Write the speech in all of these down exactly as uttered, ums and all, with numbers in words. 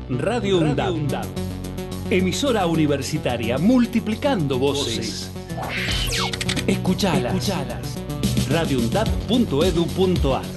Radio UNDAB. Emisora universitaria multiplicando voces. Escuchalas. Escuchalas. radio undab punto edu punto ar.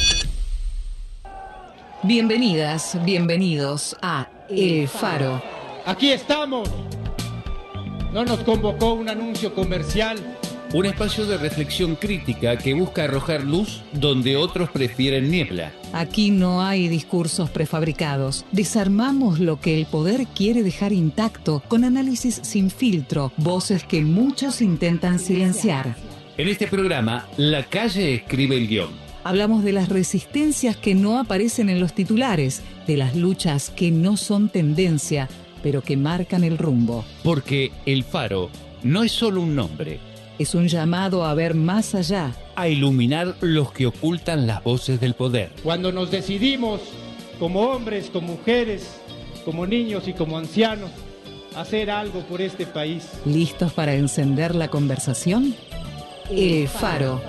Bienvenidas, bienvenidos a El Faro. Aquí estamos. No nos convocó un anuncio comercial. Un espacio de reflexión crítica que busca arrojar luz donde otros prefieren niebla. Aquí no hay discursos prefabricados. Desarmamos lo que el poder quiere dejar intacto con análisis sin filtro, voces que muchos intentan silenciar. En este programa, la calle escribe el guión. Hablamos de las resistencias que no aparecen en los titulares, de las luchas que no son tendencia, pero que marcan el rumbo. Porque El Faro no es solo un nombre. Es un llamado a ver más allá. A iluminar los que ocultan las voces del poder. Cuando nos decidimos, como hombres, como mujeres, como niños y como ancianos, hacer algo por este país. ¿Listos para encender la conversación? El Faro.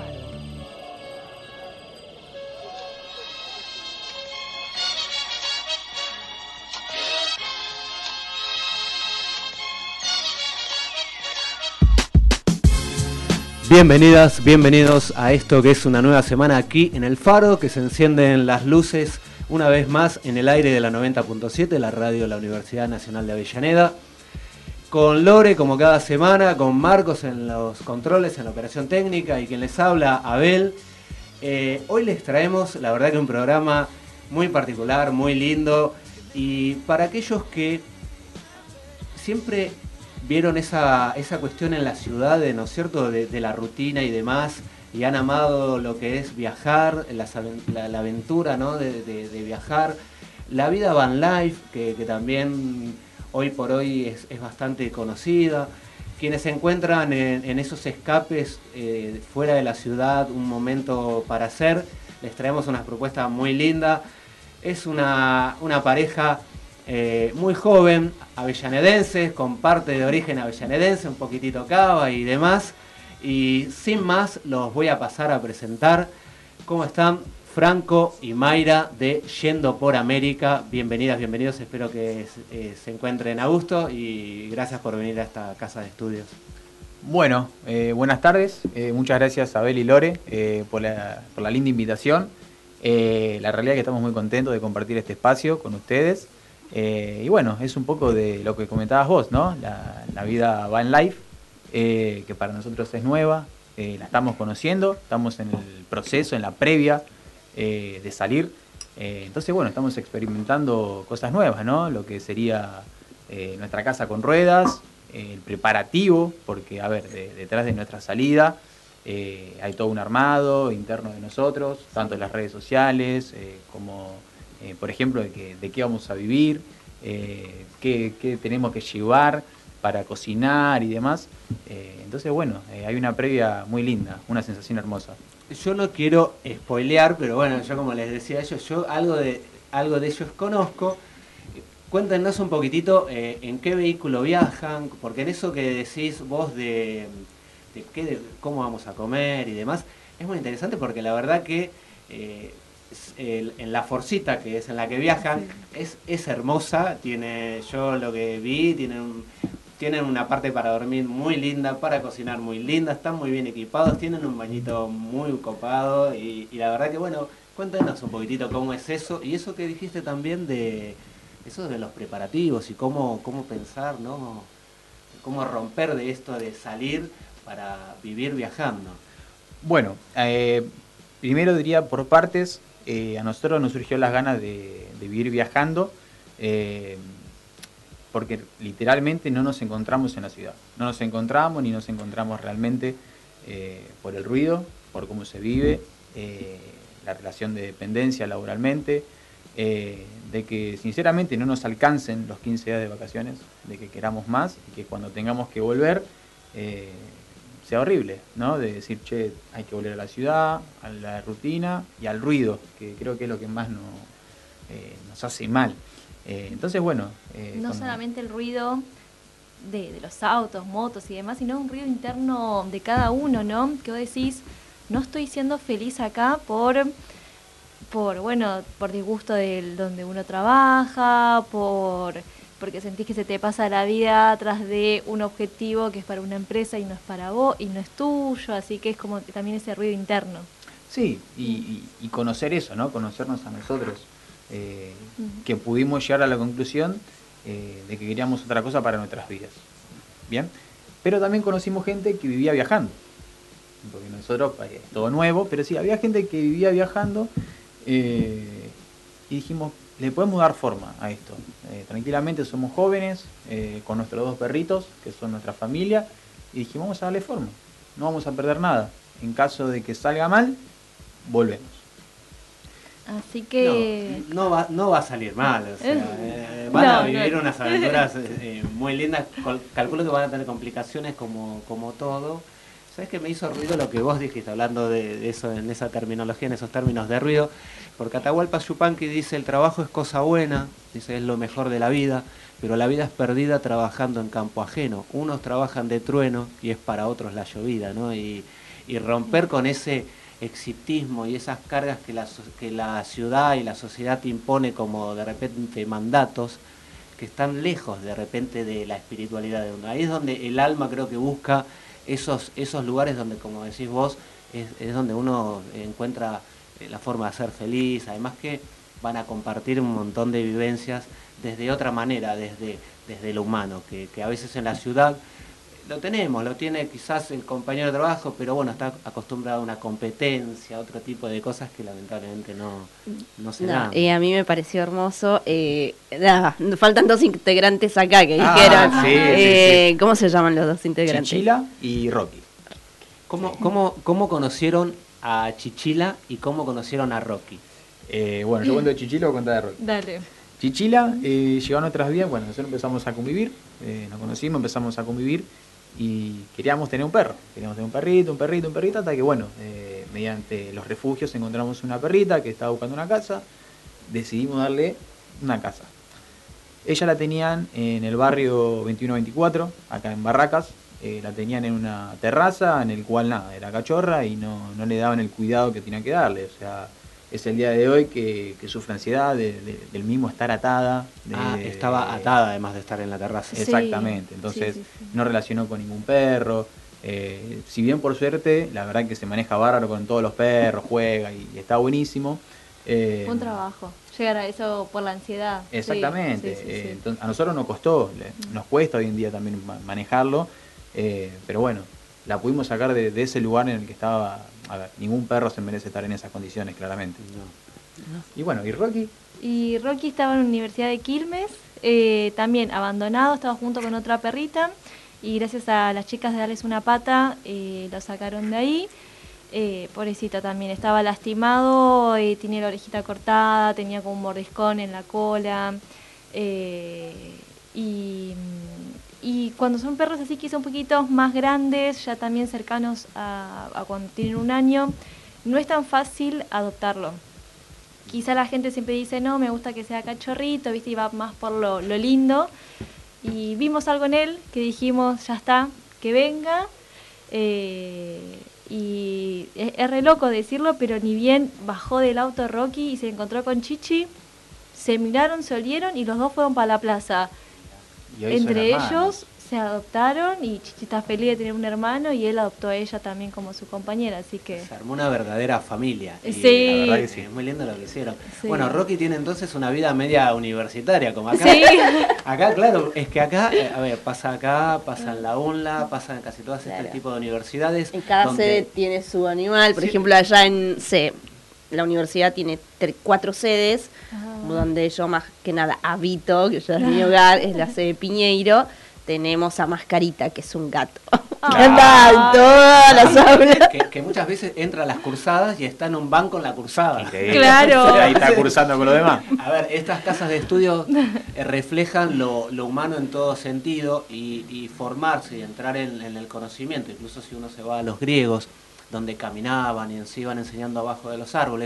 Bienvenidas, bienvenidos a esto que es una nueva semana aquí en El Faro, que se encienden las luces una vez más en el aire de la noventa punto siete, la radio de la Universidad Nacional de Avellaneda. Con Lore, como cada semana, con Marcos en los controles, en la operación técnica, y quien les habla, Abel. Eh, hoy les traemos, la verdad que un programa muy particular, muy lindo, y para aquellos que siempre vieron esa, esa cuestión en la ciudad, de, ¿no es cierto?, de, de la rutina y demás, y han amado lo que es viajar, las, la, la aventura, ¿no?, de, de, de viajar, la vida van life, que, que también hoy por hoy es, es bastante conocida, quienes se encuentran en, en esos escapes eh, fuera de la ciudad, un momento para hacer, les traemos unas propuestas muy lindas. Es una, una pareja Eh, muy joven, avellanedenses, con parte de origen avellanedense, un poquitito cava y demás. Y sin más, los voy a pasar a presentar. ¿Cómo están? Franco y Mayra de Yendo por América. Bienvenidas, bienvenidos. Espero que eh, se encuentren a gusto y gracias por venir a esta casa de estudios. Bueno, eh, buenas tardes. Eh, muchas gracias a Abel y Lore eh, por, la, por la linda invitación. Eh, la realidad es que estamos muy contentos de compartir este espacio con ustedes. Eh, y bueno, es un poco de lo que comentabas vos, ¿no? La, la vida va en life, eh, que para nosotros es nueva, eh, la estamos conociendo, estamos en el proceso, en la previa eh, de salir. Eh, entonces, bueno, estamos experimentando cosas nuevas, ¿no? Lo que sería eh, nuestra casa con ruedas, eh, el preparativo, porque, a ver, de, detrás de nuestra salida eh, hay todo un armado interno de nosotros, tanto en las redes sociales eh, como... Eh, por ejemplo, de, que, de qué vamos a vivir, eh, qué, qué tenemos que llevar para cocinar y demás. Eh, entonces, bueno, eh, hay una previa muy linda, una sensación hermosa. Yo no quiero spoilear, pero bueno, yo como les decía a ellos, yo algo de, algo de ellos conozco. Cuéntenos un poquitito eh, en qué vehículo viajan, porque en eso que decís vos de, de, qué, de cómo vamos a comer y demás, es muy interesante porque la verdad que... Eh, El, en la Forcita, que es en la que viajan, sí. es, es hermosa, tiene, yo lo que vi, tienen, tienen una parte para dormir muy linda, para cocinar muy linda, están muy bien equipados, tienen un bañito muy copado y, y la verdad que bueno, cuéntanos un poquitito cómo es eso, y eso que dijiste también de eso de los preparativos y cómo, cómo pensar, ¿no? Cómo romper de esto de salir para vivir viajando. Bueno, eh, primero diría por partes. Eh, a nosotros nos surgió las ganas de, de vivir viajando eh, porque literalmente no nos encontramos en la ciudad. No nos encontramos ni nos encontramos realmente eh, por el ruido, por cómo se vive, eh, la relación de dependencia laboralmente, eh, de que sinceramente no nos alcancen los quince días de vacaciones, de que queramos más y que cuando tengamos que volver... Eh, sea horrible, ¿no? De decir, che, hay que volver a la ciudad, a la rutina y al ruido, que creo que es lo que más no, eh, nos hace mal. Eh, entonces, bueno... Eh, no con... solamente el ruido de, de los autos, motos y demás, sino un ruido interno de cada uno, ¿no? Que vos decís, no estoy siendo feliz acá por por, bueno, por disgusto de donde uno trabaja, por porque sentís que se te pasa la vida tras de un objetivo que es para una empresa y no es para vos y no es tuyo, así que es como también ese ruido interno. Sí, y, y, y conocer eso, ¿no? Conocernos a nosotros, eh, uh-huh. que pudimos llegar a la conclusión eh, de que queríamos otra cosa para nuestras vidas. Bien, pero también conocimos gente que vivía viajando, porque nosotros, es eh, todo nuevo, pero sí, había gente que vivía viajando eh, y dijimos, le podemos dar forma a esto. Eh, tranquilamente somos jóvenes, eh, con nuestros dos perritos, que son nuestra familia, y dijimos, vamos a darle forma, no vamos a perder nada. En caso de que salga mal, volvemos. Así que... No, no, va, no va a salir mal, o sea, eh, van no, a vivir no. unas aventuras eh, muy lindas, calculo que van a tener complicaciones como, como todo. ¿Sabes qué me hizo ruido lo que vos dijiste, hablando de, de eso, en esa terminología, en esos términos de ruido? Porque Atahualpa Yupanqui dice, el trabajo es cosa buena, dice, es lo mejor de la vida, pero la vida es perdida trabajando en campo ajeno. Unos trabajan de trueno y es para otros la llovida, ¿no? Y, y romper con ese exitismo y esas cargas que la, que la ciudad y la sociedad te impone como de repente mandatos que están lejos de repente de la espiritualidad de uno. Ahí es donde el alma creo que busca esos, esos lugares donde, como decís vos, es, es donde uno encuentra la forma de ser feliz, además que van a compartir un montón de vivencias desde otra manera, desde, desde lo humano, que, que a veces en la ciudad lo tenemos, lo tiene quizás el compañero de trabajo, pero bueno, está acostumbrado a una competencia, a otro tipo de cosas que lamentablemente no, no se no, dan. Eh, a mí me pareció hermoso. Eh, nah, faltan dos integrantes acá que ah, dijeron. Sí, eh, sí, sí. ¿Cómo se llaman los dos integrantes? Chichila y Rocky. ¿Cómo, cómo, cómo conocieron a Chichila y cómo conocieron a Rocky? Eh, bueno, yo cuento de Chichila o cuento de Rocky. Dale. Chichila eh, llegó a nuestras vidas, bueno, nosotros empezamos a convivir, eh, nos conocimos, empezamos a convivir y queríamos tener un perro, queríamos tener un perrito, un perrito, un perrito, hasta que bueno, eh, mediante los refugios encontramos una perrita que estaba buscando una casa, decidimos darle una casa. Ella la tenían en el barrio veintiuno veinticuatro, acá en Barracas, eh, la tenían en una terraza en el cual nada, era cachorra y no, no le daban el cuidado que tenían que darle, o sea... Es el día de hoy que, que sufre ansiedad de, de, del mismo estar atada. De, ah, estaba atada además de estar en la terraza. Exactamente, entonces sí, sí, sí. no relacionó con ningún perro. Eh, si bien por suerte, la verdad que se maneja bárbaro con todos los perros, juega y, y está buenísimo. Eh, Un trabajo, llegar a eso por la ansiedad. Exactamente, sí, sí, sí, eh, sí. entonces, a nosotros nos costó, Mm. nos cuesta hoy en día también manejarlo, eh, pero bueno, la pudimos sacar de, de ese lugar en el que estaba. A ver, ningún perro se merece estar en esas condiciones, claramente. No. No. Y bueno, ¿y Rocky? Y Rocky estaba en la Universidad de Quilmes, eh, también abandonado, estaba junto con otra perrita, y gracias a las chicas de darles una pata, eh, lo sacaron de ahí. Eh, pobrecito también, estaba lastimado, eh, tenía la orejita cortada, tenía como un mordiscón en la cola, eh, y... Y cuando son perros así que son un poquito más grandes, ya también cercanos a, a cuando tienen un año, no es tan fácil adoptarlo. Quizá la gente siempre dice, no, me gusta que sea cachorrito, ¿viste? Y va más por lo, lo lindo. Y vimos algo en él que dijimos, ya está, que venga. Eh, y es, es re loco decirlo, pero ni bien bajó del auto Rocky y se encontró con Chichi, se miraron, se olieron y los dos fueron para la plaza. Entre ellos se adoptaron y Chichi está feliz de tener un hermano y él adoptó a ella también como su compañera, así que... Se armó una verdadera familia. Y sí. La verdad que sí, es muy lindo lo que hicieron. Sí. Bueno, Rocky tiene entonces una vida media universitaria, como acá. Sí. Acá, claro, es que acá, eh, a ver, pasa acá, pasa en la UNLA, pasa en casi todas Claro. este tipo de universidades. En cada donde... sede tiene su animal, por Sí. ejemplo, allá en C, la universidad tiene tre- cuatro sedes, Ah. donde yo más que nada habito, que ya es mi hogar, es la sede Piñeiro. Tenemos a Mascarita, que es un gato, que anda en todas las aulas. Que, que muchas veces entra a las cursadas y está en un banco en la cursada. Increíble. Claro. Y ahí está cursando con los demás. A ver, estas casas de estudio eh, reflejan lo, lo humano en todo sentido y, y formarse y entrar en, en el conocimiento, incluso si uno se va a los griegos, donde caminaban y se iban enseñando abajo de los árboles,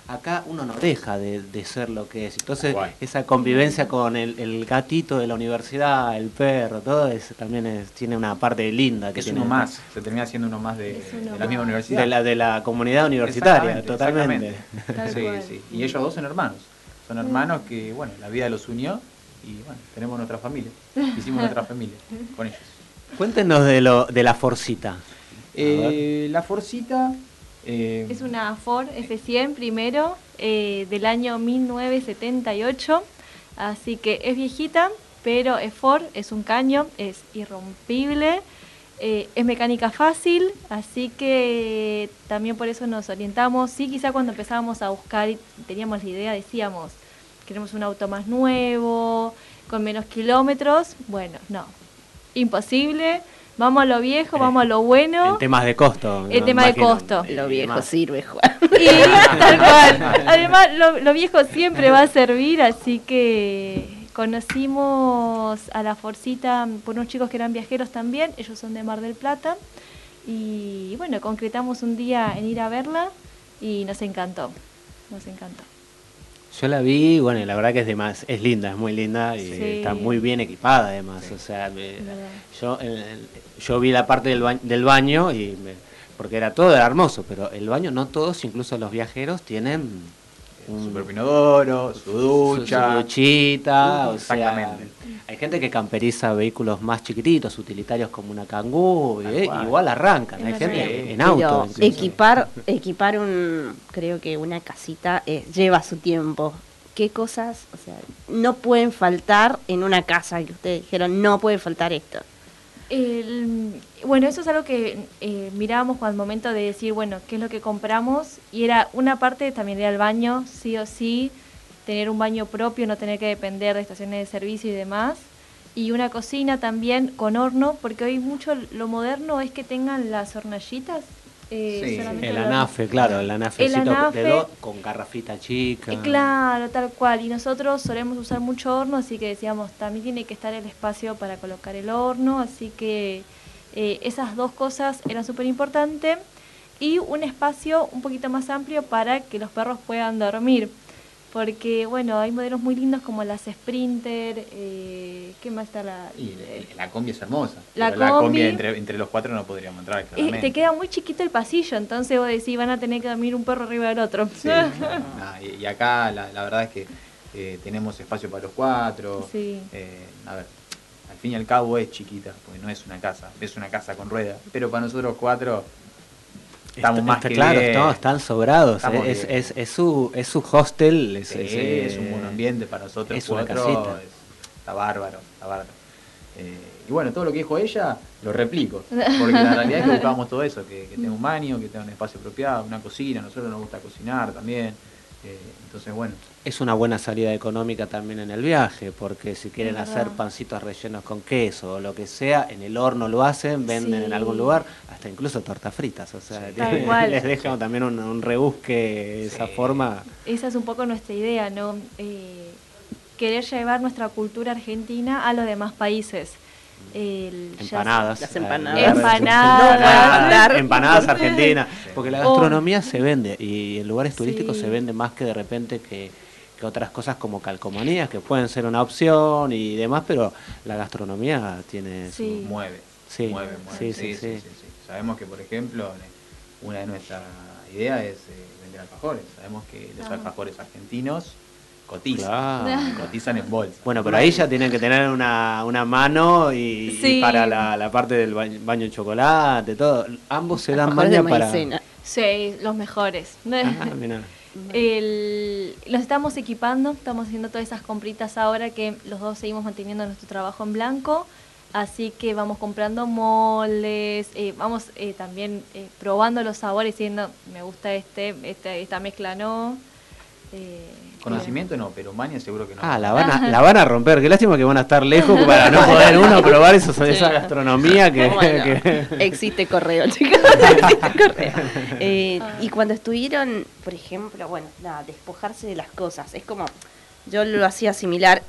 acá uno no deja de, de ser lo que es. Entonces, Guay. esa convivencia con el, el gatito de la universidad, el perro, todo eso también es, tiene una parte linda. Que Es tiene uno más, se termina siendo uno más de, Es uno de la más. misma universidad. de la, de la comunidad universitaria, Exactamente, totalmente. exactamente. Tal Sí, cual. sí. Y ellos dos son hermanos. Son hermanos que, bueno, la vida los unió y, bueno, tenemos nuestra familia. Hicimos nuestra familia con ellos. Cuéntenos de, lo, de la Forcita. Eh, la Forcita... eh, Es una Ford F cien primero, eh, del año mil novecientos setenta y ocho, así que es viejita, pero es Ford, es un caño, es irrompible, eh, es mecánica fácil, así que también por eso nos orientamos. Sí, quizá cuando empezábamos a buscar y teníamos la idea, decíamos, queremos un auto más nuevo, con menos kilómetros. Bueno, no, imposible. Vamos a lo viejo, vamos a lo bueno. En temas de costo. El me tema de imagino. costo. Y Lo viejo demás. sirve, Juan. Y tal cual. Además, lo, lo viejo siempre va a servir, así que conocimos a la Forcita por unos chicos que eran viajeros también, ellos son de Mar del Plata, y bueno, concretamos un día en ir a verla y nos encantó, nos encantó. Yo la vi, bueno, y la verdad que es de más, es linda, es muy linda y Sí. está muy bien equipada además. O sea, me- Es verdad. yo eh, yo vi la parte del baño, del baño y me- porque era todo era hermoso, pero el baño no todos, incluso los viajeros tienen un Super inodoro, su su- ducha. su duchita, Uh, o sea, exactamente. hay gente que camperiza vehículos más chiquititos, utilitarios como una Kangoo, Tal y, eh, cual. igual arrancan, hay Es gente verdad. en auto. Pero incluso. equipar, equipar un, creo que una casita eh, lleva su tiempo. ¿Qué cosas, o sea, no pueden faltar en una casa que ustedes dijeron, no puede faltar esto? El- bueno, eso es algo que eh, mirábamos al momento de decir, bueno, qué es lo que compramos, y era una parte también era el baño, sí o sí, tener un baño propio, no tener que depender de estaciones de servicio y demás, y una cocina también con horno, porque hoy mucho lo moderno es que tengan las hornallitas. eh, Sí, solamente El lo- anafe, claro, el anafecito El anafe- de dos con garrafita chica. Eh, Claro, tal cual. Y nosotros solemos usar mucho horno, así que decíamos, también tiene que estar el espacio para colocar el horno, así que eh, esas dos cosas eran súper importantes. Y un espacio un poquito más amplio para que los perros puedan dormir. Porque, bueno, hay modelos muy lindos como las Sprinter, eh, ¿qué más está la...? Y la, la combi es hermosa. La pero la combi combi- entre, entre los cuatro no podríamos entrar, Eh, claramente. te queda muy chiquito el pasillo, entonces vos decís, van a tener que dormir un perro arriba del otro. Sí, nah, y, y acá la, la verdad es que eh, tenemos espacio para los cuatro. Sí. Eh, a ver, al fin y al cabo es chiquita, porque no es una casa, es una casa con ruedas. Pero para nosotros cuatro estamos Está- más está que claro, bien. no, están sobrados. Estamos es, bien. es, es su, es su hostel. Es, Sí, es, es eh, un buen ambiente para nosotros es una cuatro. casita. es- está bárbaro, está bárbaro. Eh, y bueno, todo lo que dijo ella lo replico, porque la realidad es que buscábamos todo eso, que, que tenga un baño, que tenga un espacio apropiado, una cocina, a nosotros nos gusta cocinar también. Eh, entonces, bueno, Es una buena salida económica también en el viaje, porque si quieren Es hacer verdad. pancitos rellenos con queso o lo que sea, en el horno lo hacen, venden Sí. en algún lugar, hasta incluso tortas fritas. O sea, Tal cual. les dejan también un, un rebusque de esa Sí. forma. Esa es un poco nuestra idea, ¿no? Eh, querer llevar nuestra cultura argentina a los demás países. El- ya Empanadas. Las eh, empanadas. Empanadas. empanadas, No, empanadas argentinas. Porque la Oh. gastronomía se vende y en lugares turísticos Sí. se vende más que de repente que, que otras cosas como calcomanías, que pueden ser una opción y demás, pero la gastronomía tiene su- Sí. mueve, Sí. mueve, mueve. Sí, Sí, sí, sí, sí. sí, sí. Sabemos que, por ejemplo, una de nuestras ideas es eh, vender alfajores. Sabemos que los Ajá. alfajores argentinos cotizan, Claro. cotizan en bolsa. Bueno, pero ahí ya tienen que tener una, una mano y, y Sí. para la, la parte del baño, baño de chocolate, todo. Ambos se dan Alfajores de maña para... maicena. Sí, los mejores. Ah, mirá. El- los estamos equipando, estamos haciendo todas esas compritas ahora que los dos seguimos manteniendo nuestro trabajo en blanco, así que vamos comprando moldes, eh, vamos eh, también eh, probando los sabores, diciendo, me gusta este, este esta mezcla no. Eh, Conocimiento no, pero maña seguro que no. Ah, la van, a, la van a romper. Qué lástima que van a estar lejos para no poder uno probar eso, esa gastronomía que... Bueno, que- existe correo, chicos. Existe correo. Eh, y cuando estuvieron, por ejemplo, bueno, nada, despojarse de las cosas. Es como, yo lo hacía similar,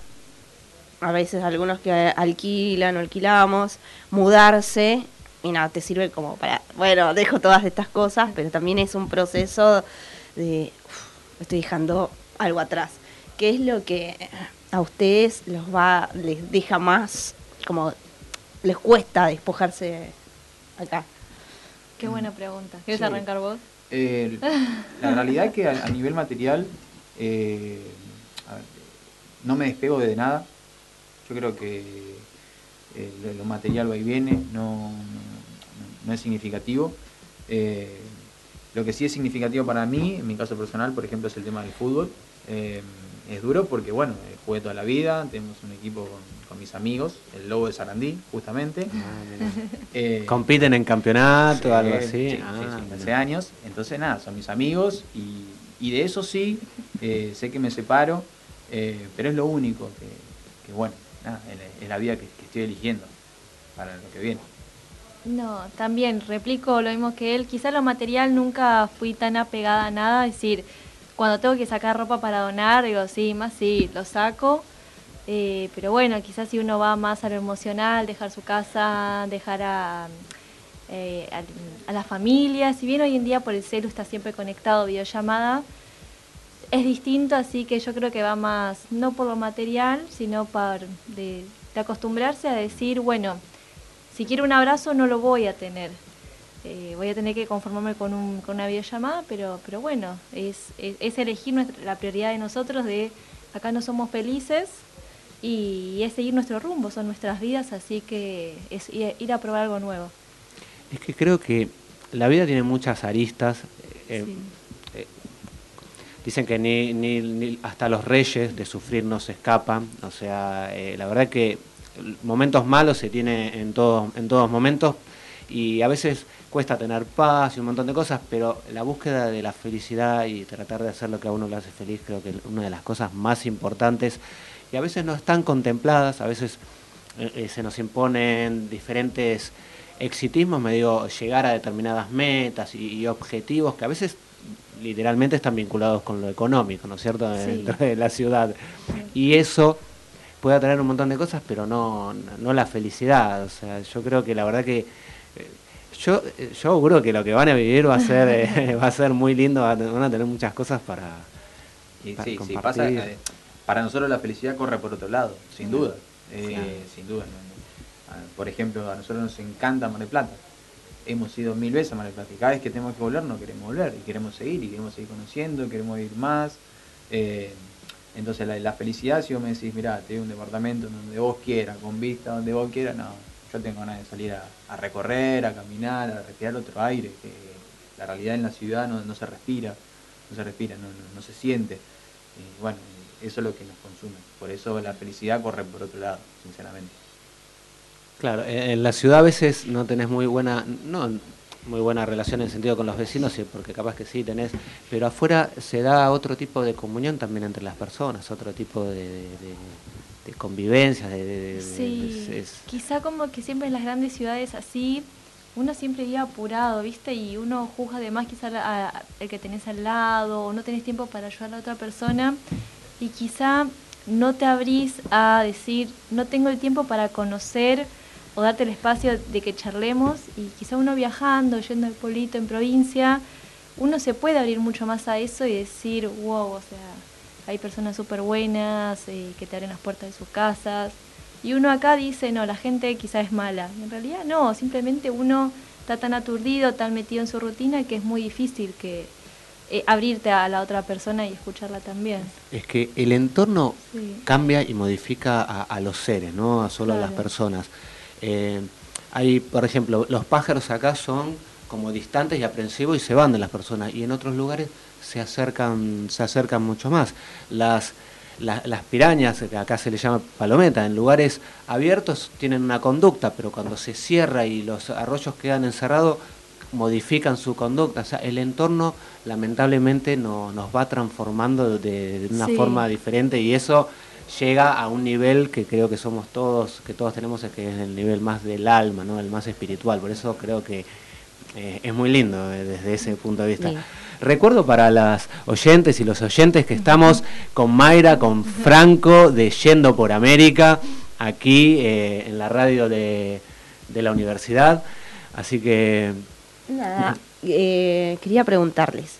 a veces algunos que alquilan o alquilamos, mudarse, y nada, te sirve como para, bueno, dejo todas estas cosas, pero también es un proceso de... uf, estoy dejando algo atrás. ¿Qué es lo que a ustedes los va, les deja más, como les cuesta despojarse acá? Qué buena pregunta. ¿Quieres Sí. arrancar vos? Eh, la realidad es que a, a nivel material, eh, a ver, no me despego de nada. Yo creo que eh, lo, lo material va y viene, no, no, no es significativo. Eh, lo que sí es significativo para mí, en mi caso personal, por ejemplo, es el tema del fútbol. Eh, es duro porque, bueno, eh, jugué toda la vida, tenemos un equipo con, con mis amigos, el Lobo de Sarandí, justamente. Eh, ¿Compiten en campeonato o algo sí, así? Sí, Ah, sí, sí, mira. hace años. Entonces, nada, son mis amigos y, y de eso sí, eh, sé que me separo, eh, pero es lo único que, que bueno, nada, es la, es la vida que, que estoy eligiendo para lo que viene. No, también replico lo mismo que él. Quizá lo material nunca fui tan apegada a nada. Es decir, cuando tengo que sacar ropa para donar, digo, sí, más sí, lo saco. Eh, pero bueno, quizás si uno va más a lo emocional, dejar su casa, dejar a, eh, a, a la familia. Si bien hoy en día por el celu está siempre conectado, videollamada, es distinto, así que yo creo que va más, no por lo material, sino por de, de acostumbrarse a decir, bueno, si quiero un abrazo no lo voy a tener. Eh, voy a tener que conformarme con, un, con una videollamada, pero, pero bueno, es, es, es elegir nuestra, la prioridad de nosotros de acá no somos felices y es seguir nuestro rumbo, son nuestras vidas, así que es ir, ir a probar algo nuevo. Es que creo que la vida tiene muchas aristas. eh, Sí. eh, dicen que ni, ni, ni hasta los reyes de sufrir no se escapan. O sea, eh, la verdad que momentos malos se tiene en todos, en todos momentos y a veces cuesta tener paz y un montón de cosas, pero la búsqueda de la felicidad y tratar de hacer lo que a uno le hace feliz creo que es una de las cosas más importantes y a veces no están contempladas, a veces eh, se nos imponen diferentes exitismos, me digo, llegar a determinadas metas y, y objetivos que a veces literalmente están vinculados con lo económico, ¿no es cierto?, Sí. dentro de la ciudad. Y eso puede atraer un montón de cosas, pero no, no la felicidad. O sea, yo creo que la verdad que eh, yo yo auguro que lo que van a vivir va a ser eh, va a ser muy lindo, van a van a tener muchas cosas para, Y para sí, sí, compartir. pasa, eh, para nosotros la felicidad corre por otro lado, sin duda. Eh, Claro. Sin duda. no, no. Ah, Por ejemplo, a nosotros nos encanta Mar del Plata. Hemos ido mil veces a Mar del Plata y cada vez que tenemos que volver no queremos volver y queremos seguir y queremos seguir conociendo, queremos ir más. Eh, entonces la, la felicidad, si vos me decís, mirá, te doy un departamento donde vos quieras, con vista donde vos quieras, no, yo tengo ganas de salir a, a recorrer, a caminar, a respirar otro aire, que la realidad en la ciudad no, no se respira, no se respira, no, no, no se siente. Y bueno, eso es lo que nos consume. Por eso la felicidad corre por otro lado, sinceramente. Claro, eh, en la ciudad a veces no tenés muy buena, no muy buena relación en sentido con los vecinos, sí, porque capaz que sí tenés, pero afuera se da otro tipo de comunión también entre las personas, otro tipo de, de, de, de convivencia, de, de, de- Sí, de- es- quizá como que siempre en las grandes ciudades así, uno siempre vive apurado, ¿viste? Y uno juzga además quizá a- a- el que tenés al lado, o no tenés tiempo para ayudar a la otra persona, y quizá no te abrís a decir, no tengo el tiempo para conocer o darte el espacio de que charlemos, y quizá uno viajando, yendo al pueblito en provincia, uno se puede abrir mucho más a eso y decir, wow, o sea, hay personas súper buenas eh, que te abren las puertas de sus casas. Y uno acá dice, no, la gente quizá es mala. Y en realidad no, simplemente uno está tan aturdido, tan metido en su rutina que es muy difícil que eh, abrirte a la otra persona y escucharla también. es que el entorno Sí. cambia y modifica a, a los seres, no a solo a las Claro. personas. Eh, hay, por ejemplo, los pájaros acá son como distantes y aprensivos y se van de las personas, y en otros lugares se acercan, se acercan mucho más. Las, la- las pirañas, que acá se les llama palometa, en lugares abiertos tienen una conducta, pero cuando se cierra y los arroyos quedan encerrados, modifican su conducta. O sea, el entorno lamentablemente no, nos va transformando de, de una Sí. forma diferente, y eso llega a un nivel que creo que somos todos, que todos tenemos, es que es el nivel más del alma, ¿no? El más espiritual. Por eso creo que eh, es muy lindo eh, desde ese punto de vista. Bien. Recuerdo para las oyentes y los oyentes que estamos con Mayra, con Franco de Yendo por América, aquí eh, en la radio de, de la universidad. Así que Nada, eh, quería preguntarles,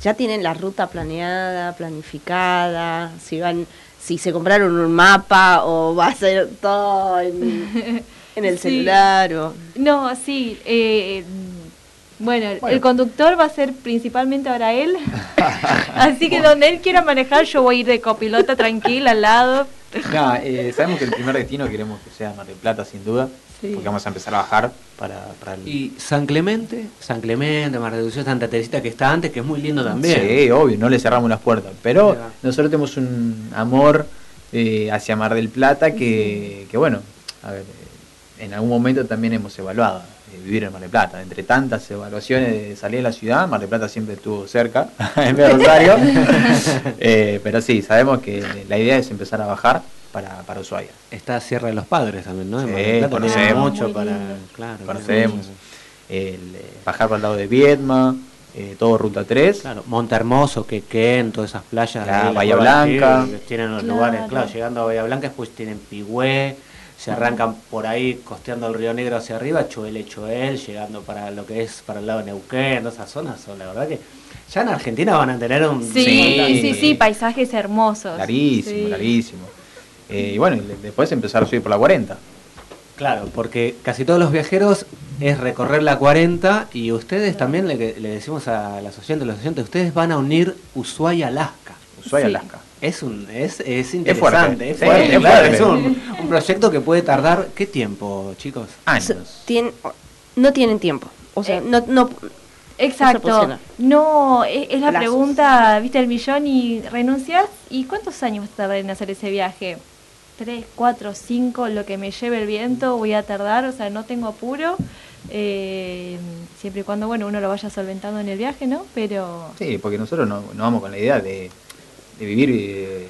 ya tienen la ruta planeada, planificada, si van, si se compraron un mapa o va a ser todo en, en el Sí. celular o... No, sí. eh, bueno, Bueno. el conductor va a ser principalmente ahora él. Así que donde él quiera manejar, yo voy a ir de copilota tranquila al lado. No, eh, sabemos que el primer destino queremos que sea Mar del Plata, sin duda, Sí. porque vamos a empezar a bajar para, para el... Y San Clemente, San Clemente, Mar del Sur, Santa Teresita, que está antes, que es muy lindo también. Sí, obvio, no le cerramos las puertas, pero Ya. nosotros tenemos un amor eh, hacia Mar del Plata que, que bueno, a ver, eh, en algún momento también hemos evaluado eh, vivir en Mar del Plata. Entre tantas evaluaciones de salir de la ciudad, Mar del Plata siempre estuvo cerca, en vez de Rosario. Eh, pero sí, sabemos que la idea es empezar a bajar para, para Ushuaia. Está Sierra de los Padres también, ¿no? En Sí, Mar del Plata conocemos. tiene mucho Muy para... lindo. Claro, Conocemos. El, eh, bajar para el lado de Viedma, eh, todo Ruta tres. Claro, Monte Hermoso, Quequén, todas esas playas. Claro, ahí, las Bahía cuevas Blanca. que tienen los Claro. lugares, claro, llegando a Bahía Blanca, después tienen Pigüé, se arrancan por ahí costeando el Río Negro hacia arriba, Choel, Choel, llegando para lo que es para el lado de Neuquén, esas zonas son, la verdad que ya en Argentina van a tener un... Sí, Sí. sí, sí, paisajes hermosos. Clarísimo, Sí. clarísimo. Eh, y bueno, y le- después empezar a subir por la cuarenta. Claro, porque casi todos los viajeros es recorrer la cuarenta y ustedes también le, le decimos a las oyentes, los oyentes, ustedes van a unir Ushuaia Alaska. Ushuaia, Sí. Alaska. Es un es, es fuerte. interesante, es Sí, fuerte, es claro, fuerte. es un, un proyecto que puede tardar, ¿qué tiempo, chicos? So- Años. tien- no tienen tiempo. O sea, Eh, no, no, Exacto. funciona. No, es, es la Plazos. pregunta, viste el millón y renuncias. ¿Y cuántos años vas a tardar en hacer ese viaje? Tres, cuatro, cinco, lo que me lleve el viento, voy a tardar, o sea, no tengo apuro. Eh, siempre y cuando, bueno, uno lo vaya solventando en el viaje, ¿no? Pero... Sí, porque nosotros no, no vamos con la idea de, de vivir, eh,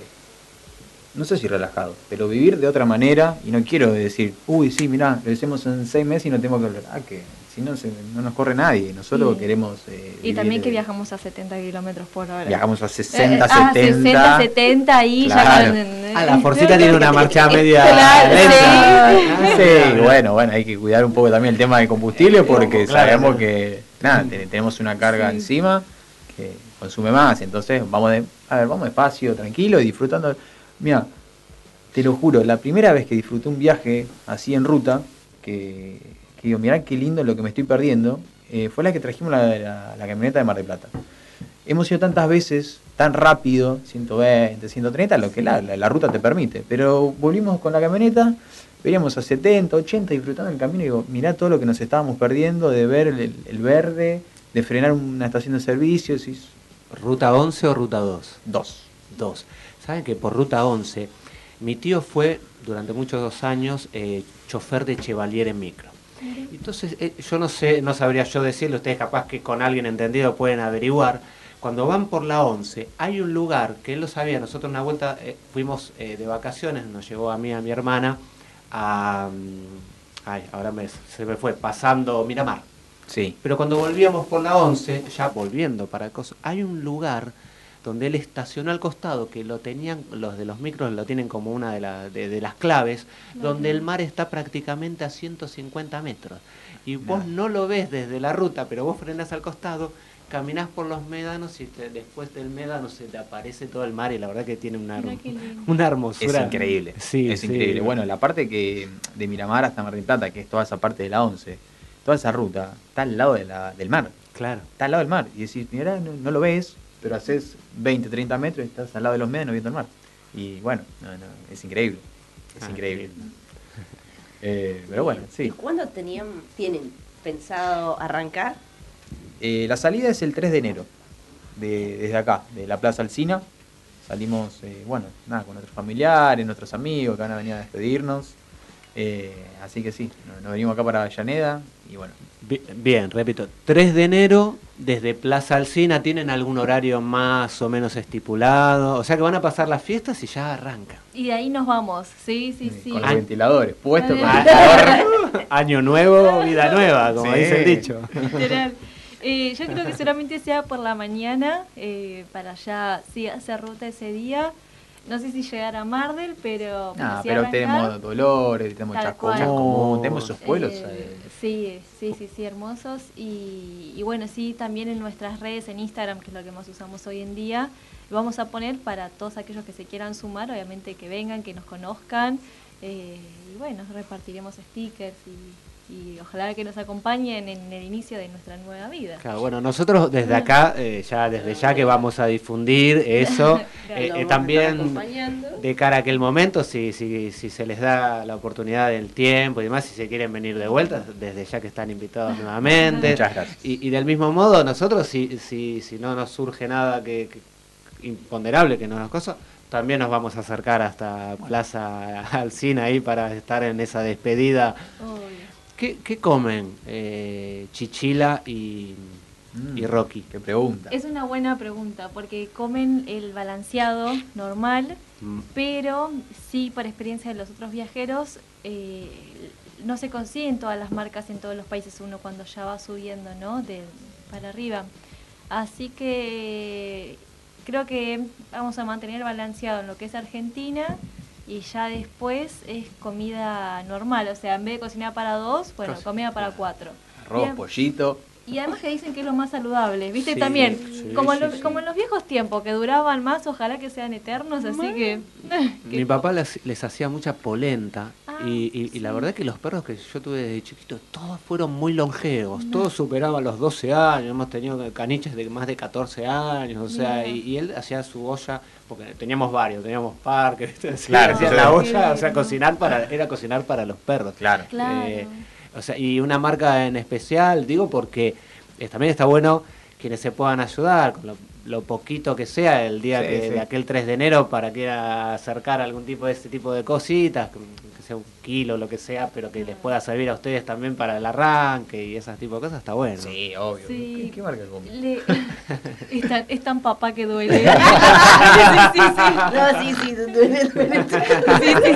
no sé si relajado, pero vivir de otra manera. Y no quiero decir, uy, sí, mirá, lo hacemos en seis meses y no tengo que volver. Ah, que si no, se, no nos corre nadie. Nosotros Sí. queremos. Eh, Y también vivir, que eh, viajamos a setenta kilómetros por hora. Viajamos a Eh, sesenta, ah, setenta. sesenta, setenta y Claro. ya... Ah, la Forcita tiene una marcha media Claro, lenta. Sí, bueno, bueno, hay que cuidar un poco también el tema del combustible porque Claro, sabemos claro. que nada, te- tenemos una carga Sí. encima que consume más, entonces vamos de, a ver, vamos despacio, tranquilo y disfrutando. Mira, te lo juro, la primera vez que disfruté un viaje así en ruta, que, que digo, mirá qué lindo lo que me estoy perdiendo, eh, fue la que trajimos la, la, la camioneta de Mar del Plata. Hemos ido tantas veces, tan rápido, ciento veinte, ciento treinta, lo que la, la, la ruta te permite. Pero volvimos con la camioneta, veníamos a setenta, ochenta, disfrutando el camino y digo, mirá todo lo que nos estábamos perdiendo de ver el, el verde, de frenar una estación de servicios. Y... ¿Ruta once o ruta dos? Dos. Dos. ¿Saben que por ruta once mi tío fue durante muchos años eh, chofer de Chevalier en micro? Entonces, eh, yo no sé, no sabría yo decirle, ustedes capaz que con alguien entendido pueden averiguar. Cuando van por la once, hay un lugar que él lo sabía. Nosotros una vuelta eh, fuimos eh, de vacaciones, nos llevó a mí y a mi hermana a... mm, ay, ahora me, se me fue, pasando Miramar. Sí. Pero cuando volvíamos por la once, ya volviendo para cosas, hay un lugar donde él estacionó al costado, que lo tenían, los de los micros lo tienen como una de, la, de, de las claves, donde el mar está prácticamente a ciento cincuenta metros. Y vos no lo ves desde la ruta, pero vos frenás al costado, caminás por los médanos y te- después del médano se te aparece todo el mar y la verdad que tiene una, Mirá qué lindo. una Es hermosura. increíble. Sí, es sí. increíble. Bueno, la parte que de Miramar hasta Mar del Plata, que es toda esa parte de la once, toda esa ruta, está al lado de la, del mar. Claro. Está al lado del mar. Y decís, mira, no, no lo ves, pero haces veinte, treinta metros y estás al lado de los médanos viendo el mar. Y bueno, no, no, es increíble. Es Ah, increíble. qué lindo. Eh, pero bueno, ¿Y sí. cuándo tenían, tienen pensado arrancar? Eh, la salida es el tres de enero, de, desde acá, de la Plaza Alsina. Salimos, eh, bueno, nada, con nuestros familiares, nuestros amigos que van a venir a despedirnos. Eh, así que sí, nos, nos venimos acá para Avellaneda y bueno. Bi- Bien, repito, tres de enero desde Plaza Alsina. ¿Tienen algún horario más o menos estipulado? O sea que van a pasar las fiestas y ya arranca. Y de ahí nos vamos, sí, sí, eh, sí. Con los ventiladores puestos. Con Ah, el calor. Año nuevo, vida nueva, como Sí. dice el dicho. Literal. Eh, yo creo que solamente sea por la mañana, eh, para ya sí hacer ruta ese día. No sé si llegar a Mardel, pero... Nah, sí pero arrancar. tenemos Dolores, tenemos Tal Chascomún, cual. Chascomún, tenemos esos pueblos. Eh, eh, Sí, sí, sí, sí, hermosos. Y, y bueno, sí, también en nuestras redes, en Instagram, que es lo que más usamos hoy en día, lo vamos a poner para todos aquellos que se quieran sumar, obviamente que vengan, que nos conozcan. Eh, y bueno, repartiremos stickers y, y ojalá que nos acompañen en el inicio de nuestra nueva vida. Claro, bueno, nosotros desde acá, eh, ya desde ya que vamos a difundir eso, Claro, eh, lo eh, vamos a también estar acompañando. de cara a aquel momento, si, si, si se les da la oportunidad del tiempo y demás, si se quieren venir de vuelta, desde ya que están invitados nuevamente. Muchas gracias. Y, y del mismo modo, nosotros, si, si, si no nos surge nada que, que imponderable, que no nos cosa, también nos vamos a acercar hasta Plaza Alsina ahí para estar en esa despedida. Obvio. ¿Qué, qué comen eh, Chichila y, Mm, y Rocky? Qué pregunta. Es una buena pregunta, porque comen el balanceado normal, Mm. pero sí, por experiencia de los otros viajeros, eh, no se consiguen todas las marcas en todos los países uno cuando ya va subiendo, ¿no? De, para arriba. Así que creo que vamos a mantener balanceado en lo que es Argentina y ya después es comida normal, o sea, en vez de cocinar para dos, bueno, Cos- comida para cuatro. Arroz, Bien. pollito. Y además que dicen que es lo más saludable, ¿viste? Sí, También, sí, como, en sí, los, sí. como en los viejos tiempos, que duraban más, ojalá que sean eternos, así que... Mi papá les, les hacía mucha polenta Ah, y, y- y la sí. verdad que los perros que yo tuve desde chiquito, todos fueron muy longevos, todos superaban los doce años, hemos tenido caniches de más de catorce años, o sea, Mira. y, y él hacía su olla, porque teníamos varios, teníamos parques, ¿viste? Hacía- Claro, hacía sí, la sí. olla, o sea, Qué cocinar para, era cocinar para los perros. Claro. Claro. Eh, o sea, y una marca en especial, digo, porque eh, también está bueno quienes se puedan ayudar, con lo, lo poquito que sea, el día Sí, que, sí. de aquel tres de enero, para que ir a acercar algún tipo de este tipo de cositas, que, que sea un kilo, lo que sea, pero que les pueda servir a ustedes también para el arranque y esas tipo de cosas, está bueno. Sí, obvio. Sí. ¿Qué, qué marca come? Le... es, tan, es tan papá que duele. sí, sí, sí. No, sí, sí, duele, duele. Sí, sí,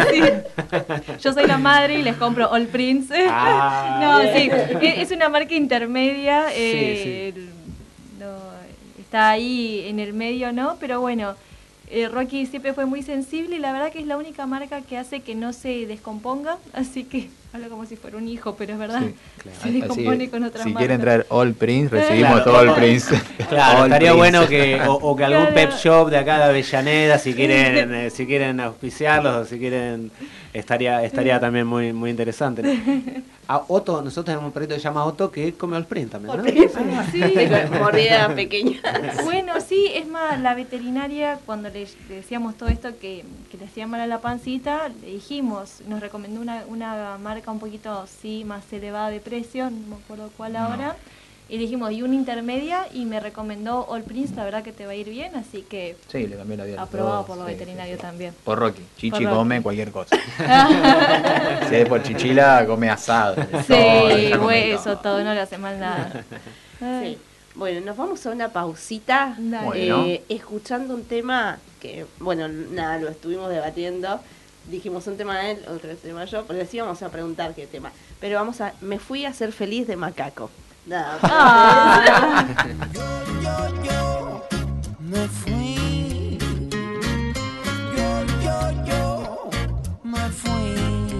sí. Yo soy la madre y les compro All Prince. Ah, no, bien. sí, es una marca intermedia. eh, Sí, el- no, está ahí en el medio, ¿no? Pero bueno, eh, Rocky siempre fue muy sensible y la verdad que es la única marca que hace que no se descomponga. Así que hablo como si fuera un hijo, pero es verdad. Sí, claro. Se descompone con otras Si marcas. quieren traer All Prince, recibimos Claro. todo All Prince. Claro, All estaría Prince. bueno que, o, o que algún Claro. pep shop de acá de Avellaneda, si quieren, eh, si quieren auspiciarlos o si quieren, estaría, estaría también muy, muy interesante. A Otto, nosotros tenemos un perrito que se llama Otto que come All Prince también, ¿no? Ah, sí. Mordida pequeña. Bueno, sí, es más, la veterinaria, cuando le, le decíamos todo esto que, que le hacía mal a la pancita, le dijimos, nos recomendó una, una marca un poquito, sí, más elevada de precio, no me acuerdo cuál ahora, y dijimos, y una intermedia, y me recomendó All Prince, la verdad que te va a ir bien, así que Sí, le cambié la vida. a aprobado todos, por los sí, veterinarios sí, sí. también. Por Rocky. Chichi Por Rocky. come cualquier cosa. Si es por Chichila, come asado. de todo, Sí, ella come hueso, todo. todo, no le hace mal nada. Ay. Sí. Bueno, nos vamos a una pausita, Dale. Bueno. eh, escuchando un tema que, bueno, nada, lo estuvimos debatiendo. Dijimos un tema él, otro tema yo, pero les íbamos a preguntar qué tema. Pero vamos a, me fui a ser feliz de Macaco. Nada, Ah. Yo, yo, me fui. Yo, yo, yo, me fui.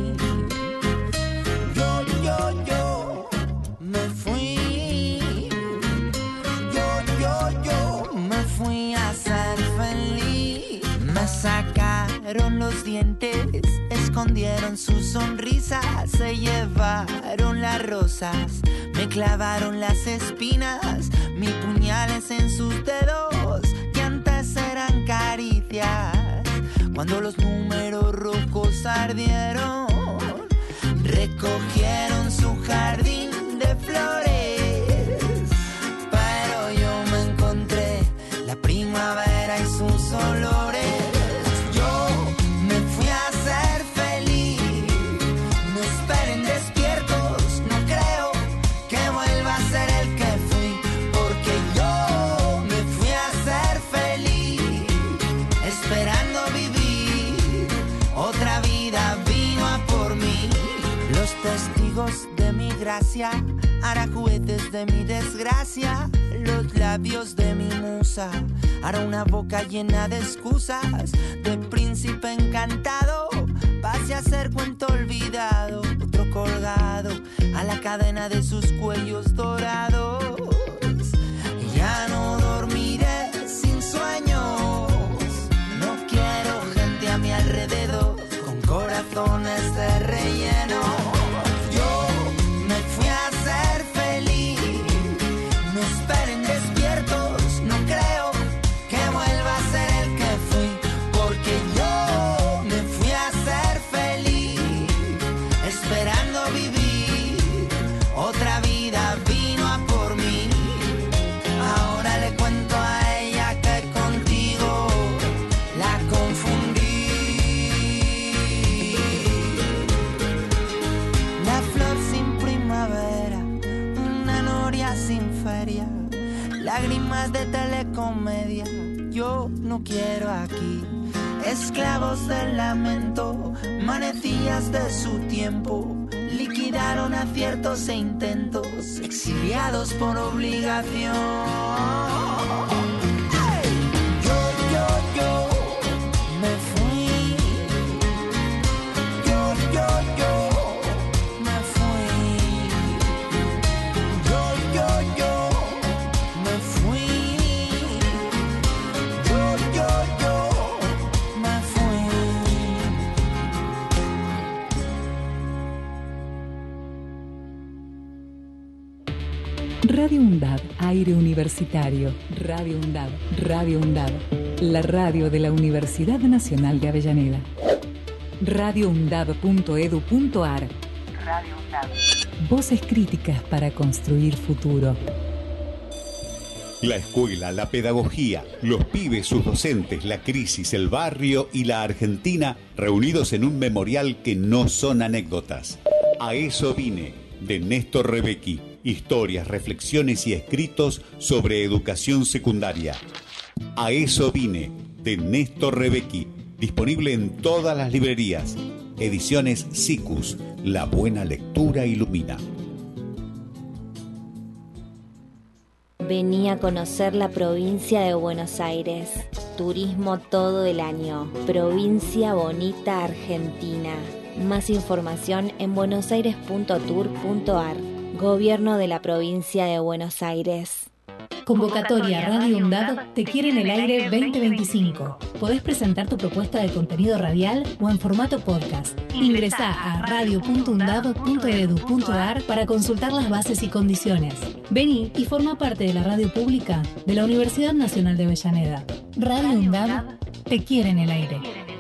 Yo, yo, yo, me fui. Yo, yo, yo, me fui a ser feliz. Me sacaron los dientes, escondieron su sonrisa, se llevaron las rosas, me clavaron las espinas, mis puñales en sus dedos, que antes eran caricias. Cuando los números rojos ardieron, recogieron su jardín de flores. Pero yo me encontré la primavera y sus olores. Yo me fui a ser feliz. No esperen despiertos, no creo que vuelva a ser el que fui, porque yo me fui a ser feliz, esperando vivir otra vida vino a por mí. Los testigos de mi gracia, hará juguetes de mi desgracia. Los labios de mi musa, hará una boca llena de excusas. De príncipe encantado, pase a ser cuento olvidado. Otro colgado a la cadena de sus cuellos dorados. Ya no dormiré sin sueños. No quiero gente a mi alrededor con corazones de relleno. Yo me fui a ser feliz. No esperen despiertos. No creo que vuelva a ser el que fui, porque yo me fui a ser feliz, esperando vivir otra vida. Vino a por mí. Ahora le cuento a ella que contigo la confundí. La flor sin primavera, una noria sin feria, lágrimas de telecomedia. Yo no quiero aquí esclavos del lamento, manecillas de su tiempo. Liquidaron aciertos e intentos, exiliados por obligación. Yo, yo, yo me fui. Yo, yo, yo me fui. Yo, yo, yo me fui. Yo, yo, yo me fui. Radio UNDAB, aire universitario. Radio UNDAB, Radio UNDAB, la radio de la Universidad Nacional de Avellaneda. radio undab punto edu punto ar. Radio UNDAB. Voces críticas para construir futuro. La escuela, la pedagogía, los pibes, sus docentes, la crisis, el barrio y la Argentina reunidos en un memorial que no son anécdotas. A eso vine, de Néstor Rebecki. Historias, reflexiones y escritos sobre educación secundaria. A eso vine, de Néstor Rebecki. Disponible en todas las librerías. Ediciones SICUS. La buena lectura ilumina. Vení a conocer la provincia de Buenos Aires. Turismo todo el año. Provincia bonita Argentina. Más información en buenosaires punto tour punto ar. Gobierno de la provincia de Buenos Aires. Convocatoria Radio UNDAB Te quiere en el aire veinte veinticinco. Podés presentar tu propuesta de contenido radial o en formato podcast. Ingresá a radio punto undab punto edu punto ar para consultar las bases y condiciones. Vení y forma parte de la radio pública de la Universidad Nacional de Avellaneda. Radio UNDAB Te quiere en el aire.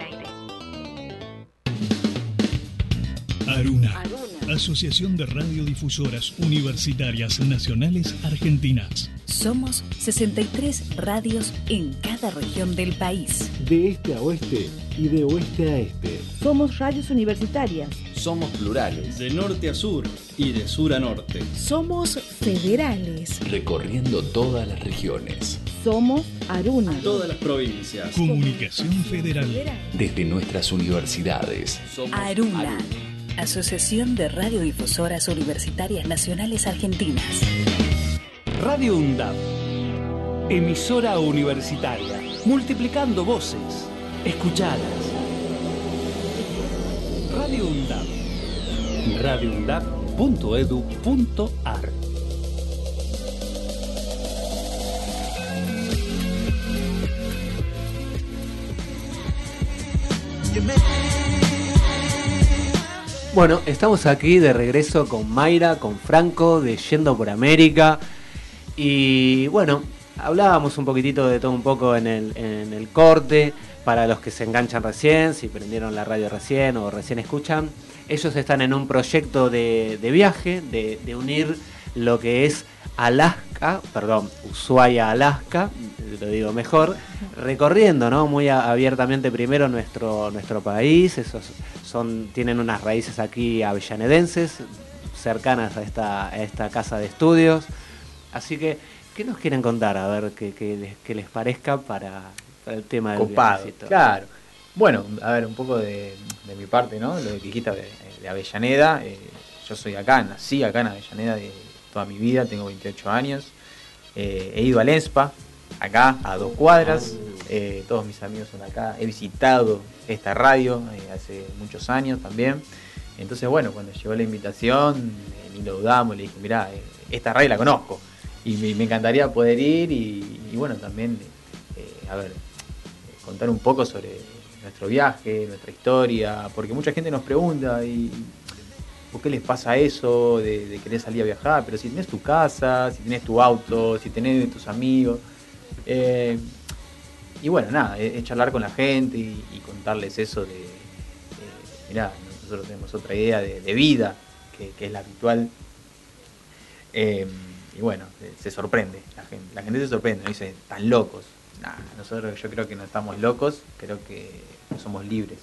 Aruna, Asociación de Radiodifusoras Universitarias Nacionales Argentinas. Somos sesenta y tres radios en cada región del país. De este a oeste y de oeste a este. Somos radios universitarias. Somos plurales. De norte a sur y de sur a norte. Somos federales. Recorriendo todas las regiones. Somos Aruna. Todas las provincias. Comunicación Federal. Desde nuestras universidades. Somos Aruna. Aruna. Asociación de Radiodifusoras Universitarias Nacionales Argentinas. Radio UNDAB, emisora universitaria, multiplicando voces, escuchadas. Radio UNDAB, radio undab punto edu punto ar. Bueno, estamos aquí de regreso con Mayra, con Franco, de Yendo por América. Y bueno, hablábamos un poquitito de todo un poco en el, en el corte. Para los que se enganchan recién, si prendieron la radio recién o recién escuchan, ellos están en un proyecto de, de viaje, de, de unir lo que es Alaska, perdón, Ushuaia, Alaska, lo digo mejor, recorriendo, ¿no? Muy a, abiertamente primero nuestro, nuestro país. Esos son, tienen unas raíces aquí avellanedenses, cercanas a esta, a esta casa de estudios. Así que, ¿qué nos quieren contar? A ver, qué, qué, les, qué les parezca para, para el tema del Copado, viajecito. Claro. Bueno, a ver, un poco de, de mi parte, ¿no? Lo que dijiste de, de Avellaneda. Eh, yo soy acá, nací acá en Avellaneda de toda mi vida, tengo veintiocho años. Eh, he ido al ENSPA, acá, a dos cuadras. Eh, todos mis amigos son acá. He visitado esta radio eh, hace muchos años también. Entonces, bueno, cuando llegó la invitación, eh, ni lo dudamos, le dije, mirá, eh, esta radio la conozco y me, me encantaría poder ir y, y bueno, también, eh, a ver, contar un poco sobre nuestro viaje, nuestra historia, porque mucha gente nos pregunta, y ¿por qué les pasa eso de, de querer salir a viajar? Pero si tenés tu casa, si tenés tu auto, si tenés tus amigos. Eh, y bueno, nada, es, es charlar con la gente y, y contarles eso de, eh, mirá, nosotros tenemos otra idea de, de vida, que, que es la habitual. Eh, y bueno, se sorprende, la gente, la gente se sorprende, nos dice, están locos. Nah, nosotros yo creo que no estamos locos, creo que somos libres.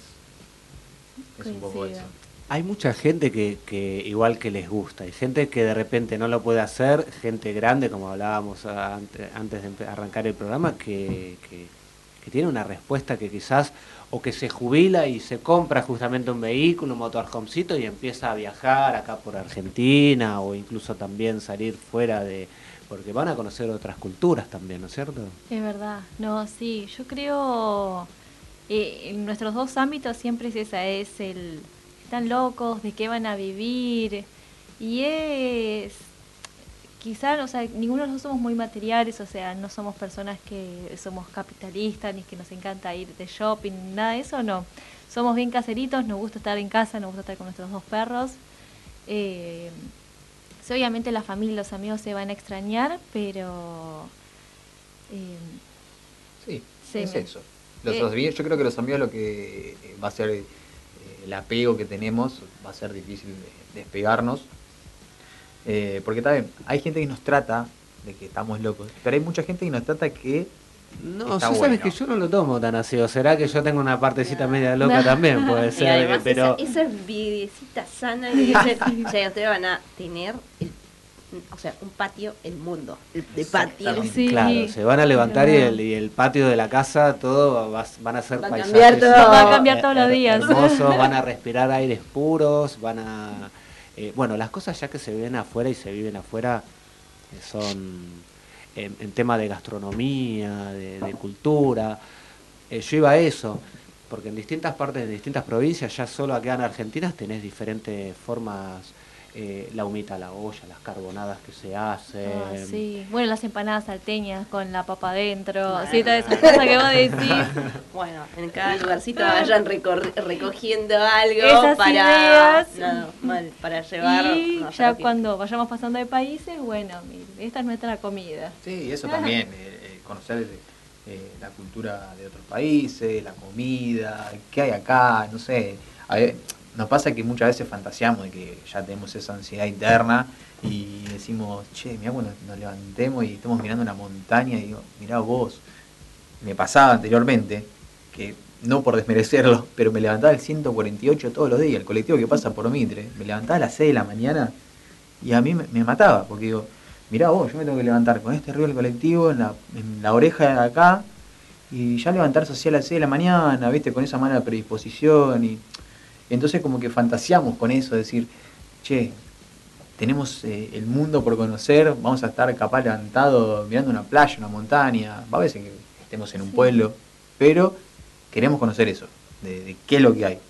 Es un poco eso. Hay mucha gente que, que igual que les gusta, hay gente que de repente no lo puede hacer, gente grande, como hablábamos antes, antes de arrancar el programa, que, que, que tiene una respuesta que quizás, o que se jubila y se compra justamente un vehículo, un motorhomecito y empieza a viajar acá por Argentina, o incluso también salir fuera de... porque van a conocer otras culturas también, ¿no es cierto? Es verdad, no, sí, yo creo, eh, en nuestros dos ámbitos siempre es esa, es el... están locos, de qué van a vivir, y es quizá, o sea, ninguno de nosotros somos muy materiales, o sea, no somos personas que somos capitalistas, ni que nos encanta ir de shopping, nada de eso, no, somos bien caseritos, nos gusta estar en casa, nos gusta estar con nuestros dos perros, eh, sí, obviamente la familia y los amigos se van a extrañar, pero eh, sí, se es me, eso, los, eh, los amigos, yo creo que los amigos lo que va a ser el apego que tenemos, va a ser difícil de despegarnos, eh, porque también hay gente que nos trata de que estamos locos, pero hay mucha gente que nos trata que no, está tú bueno. sabes que yo no lo tomo tan así, o será que yo tengo una partecita media loca no. también, puede ser, además, que, pero... Esa, esa envidiecita sana que dice, che, ustedes van a tener, el, o sea, un patio, el mundo, el de patio. Sí. Claro, se van a levantar y el, y el patio de la casa, todo va, van a ser va paisajes. A todo, va a cambiar todos los días. Hermosos, van a respirar aires puros, van a... Eh, bueno, las cosas ya que se ven afuera y se viven afuera eh, son en, en tema de gastronomía, de, de cultura. Eh, yo iba a eso, porque en distintas partes, de distintas provincias, ya solo acá en Argentina tenés diferentes formas, eh, la humita a la olla, las carbonadas que se hacen. Ah, sí. Bueno, las empanadas salteñas con la papa adentro, ah, sí, todas esas cosas que vos decís. Bueno, en cada lugarcito vayan recogiendo algo esas para ideas. No, mal, para llevar. Y no, ya cuando vayamos pasando de países, bueno, esta es nuestra comida. Sí, eso también, eh, conocer eh, la cultura de otros países, la comida, qué hay acá, no sé. A ver, nos pasa que muchas veces fantaseamos de que ya tenemos esa ansiedad interna y decimos, che, mirá cuando nos levantemos y estemos mirando una montaña y digo, mirá vos. Me pasaba anteriormente, que no por desmerecerlo, pero me levantaba el ciento cuarenta y ocho todos los días, el colectivo que pasa por Mitre, me levantaba a las seis de la mañana y a mí me, me mataba, porque digo, mirá vos, yo me tengo que levantar con este río del colectivo en la, en la oreja de acá y ya levantarse así a las seis de la mañana, viste, con esa mala predisposición y... Entonces como que fantaseamos con eso, decir, che, tenemos eh, el mundo por conocer, vamos a estar capaz levantados mirando una playa, una montaña, va a veces que estemos en un pueblo, pero queremos conocer eso, de, de qué es lo que hay.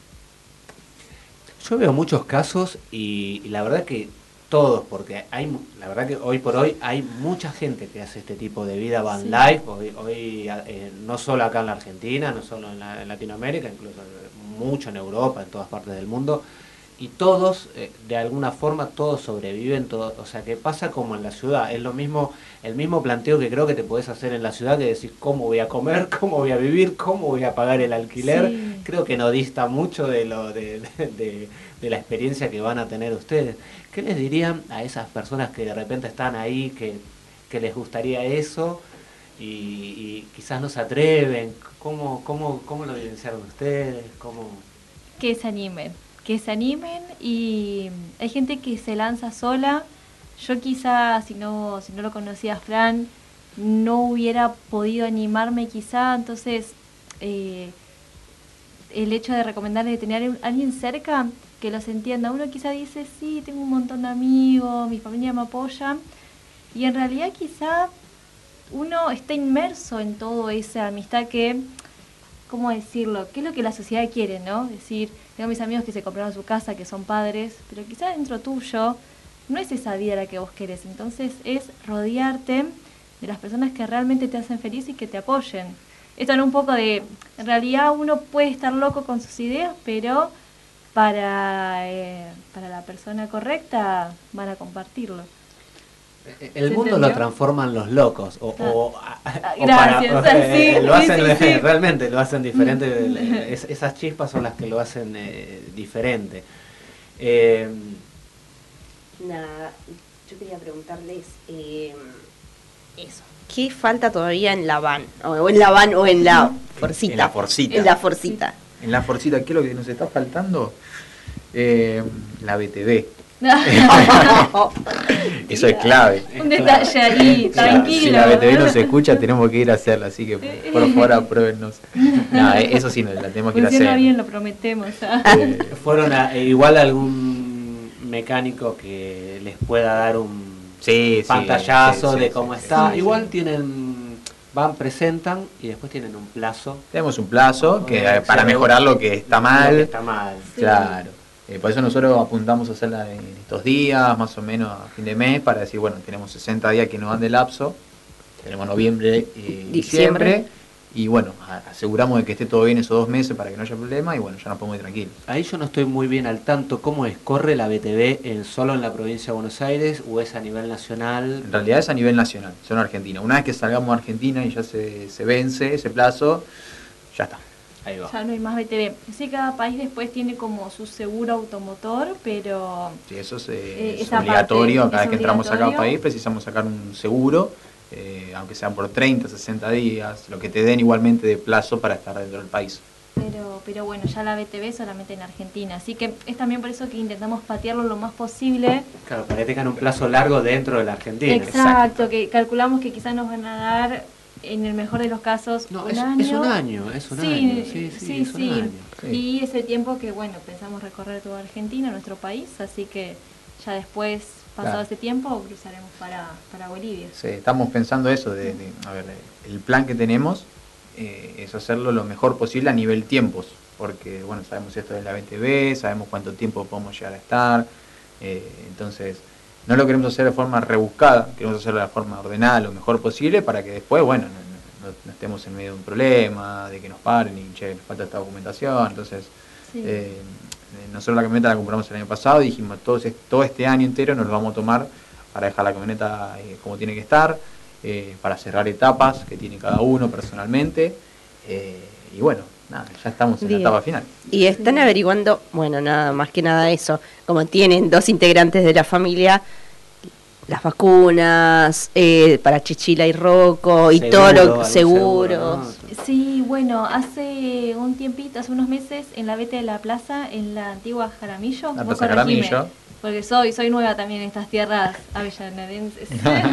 Yo veo muchos casos y, y la verdad que todos, porque hay, la verdad que hoy por hoy hay mucha gente que hace este tipo de vida van sí. life, hoy, hoy eh, no solo acá en la Argentina, no solo en, la, en Latinoamérica, incluso mucho en Europa, en todas partes del mundo, y todos, eh, de alguna forma, todos sobreviven, todos, o sea, que pasa como en la ciudad, es lo mismo, el mismo planteo que creo que te podés hacer en la ciudad, que decir cómo voy a comer, cómo voy a vivir, cómo voy a pagar el alquiler, sí. Creo que no dista mucho de, lo, de, de, de, de la experiencia que van a tener ustedes. ¿Qué les dirían a esas personas que de repente están ahí, que, que les gustaría eso y, y quizás no se atreven? ¿Cómo, cómo, cómo lo vivenciaron ustedes? ¿Cómo? Que se animen, que se animen y hay gente que se lanza sola. Yo quizá, si no, si no lo conocía a Fran, no hubiera podido animarme quizá, entonces eh, el hecho de recomendarle de tener a alguien cerca que los entienda. Uno quizá dice, sí, tengo un montón de amigos, mi familia me apoya, y en realidad quizá uno está inmerso en toda esa amistad que ¿cómo decirlo? ¿Qué es lo que la sociedad quiere, no? Es decir, tengo mis amigos que se compraron su casa, que son padres, pero quizá dentro tuyo no es esa vida la que vos querés. Entonces es rodearte de las personas que realmente te hacen feliz y que te apoyen. Esto en un poco de, en realidad uno puede estar loco con sus ideas, pero para, eh, para la persona correcta van a compartirlo. El mundo lo transforman los locos o, o, ah, o gracias, para, eh, sí, lo hacen sí, sí, sí. realmente lo hacen diferente. es, esas chispas son las que lo hacen eh, diferente. Eh, Nada, yo quería preguntarles eh, eso. ¿Qué falta todavía en la van? O en la van o en la forcita. En la forcita. En la forcita. En la forcita, ¿qué es lo que nos está faltando? Eh, la B T V. Eso es clave. Un detalle ahí, tranquilo. Si la B T V no se escucha, tenemos que ir a hacerla, así que por favor apruébennos. No, eso sí, la tenemos que ir a hacer. Funciona bien, lo prometemos. eh, ¿Fueron a, igual algún mecánico que les pueda dar un sí, pantallazo sí, sí, de sí, cómo sí, está? sí, igual sí. tienen, van, presentan y después tienen un plazo. Tenemos un plazo que Bueno, para sí, mejorar lo que está mal. Lo que está mal. Claro. Eh, por eso nosotros apuntamos a hacerla en estos días, más o menos a fin de mes, para decir, bueno, tenemos sesenta días que nos dan de lapso, tenemos noviembre y diciembre, y bueno, a- aseguramos de que esté todo bien esos dos meses para que no haya problema, y bueno, ya nos podemos ir tranquilos. Ahí yo no estoy muy bien al tanto. ¿Cómo es? ¿Corre la B T V en, solo en la provincia de Buenos Aires o es a nivel nacional? En realidad es a nivel nacional, son Argentina. Una vez que salgamos a Argentina y ya se, se vence ese plazo, ya está. Ahí va. Ya no hay más B T V. Sí, cada país después tiene como su seguro automotor, pero Sí, eso es, Eh, eh, es esa obligatorio. parte Cada vez es que entramos acá al obligatorio. país precisamos sacar un seguro, eh, aunque sea por treinta, sesenta días, lo que te den igualmente de plazo para estar dentro del país. pero pero bueno, ya la B T V solamente en Argentina. Así que es también por eso que intentamos patearlo lo más posible. Claro, para que tengan un plazo largo dentro de la Argentina. Exacto, que calculamos que quizás nos van a dar, en el mejor de los casos, No, un es, año. es un año, es un Sí, año. Sí, sí, sí, es un sí. año. Y ese tiempo que, bueno, pensamos recorrer toda Argentina, nuestro país, así que ya después, pasado Claro. ese tiempo, cruzaremos para, para Bolivia. Sí, estamos pensando eso, de, de- a ver, el plan que tenemos eh, es hacerlo lo mejor posible a nivel tiempos, porque bueno, sabemos esto de la B T V, sabemos cuánto tiempo podemos llegar a estar, eh, entonces no lo queremos hacer de forma rebuscada, queremos hacerlo de forma ordenada, lo mejor posible, para que después, bueno, no, no- no estemos en medio de un problema, de que nos paren y che, nos falta esta documentación, entonces Sí. eh, nosotros la camioneta la compramos el año pasado y dijimos, todo, ese- todo este año entero nos lo vamos a tomar para dejar la camioneta eh, como tiene que estar, eh, para cerrar etapas que tiene cada uno personalmente, eh, y bueno, nada, ya estamos en Bien. la etapa final. Y están averiguando, bueno, nada más que nada eso, como tienen dos integrantes de la familia, las vacunas, eh, para Chichila y Rocco, y Seguro, todo lo algún seguros. seguro, ¿no? Sí, bueno, hace un tiempito, hace unos meses, en la Vete de la Plaza, en la antigua Jaramillo, La vos Plaza corregime, Jaramillo. porque soy soy nueva también en estas tierras avellanedenses.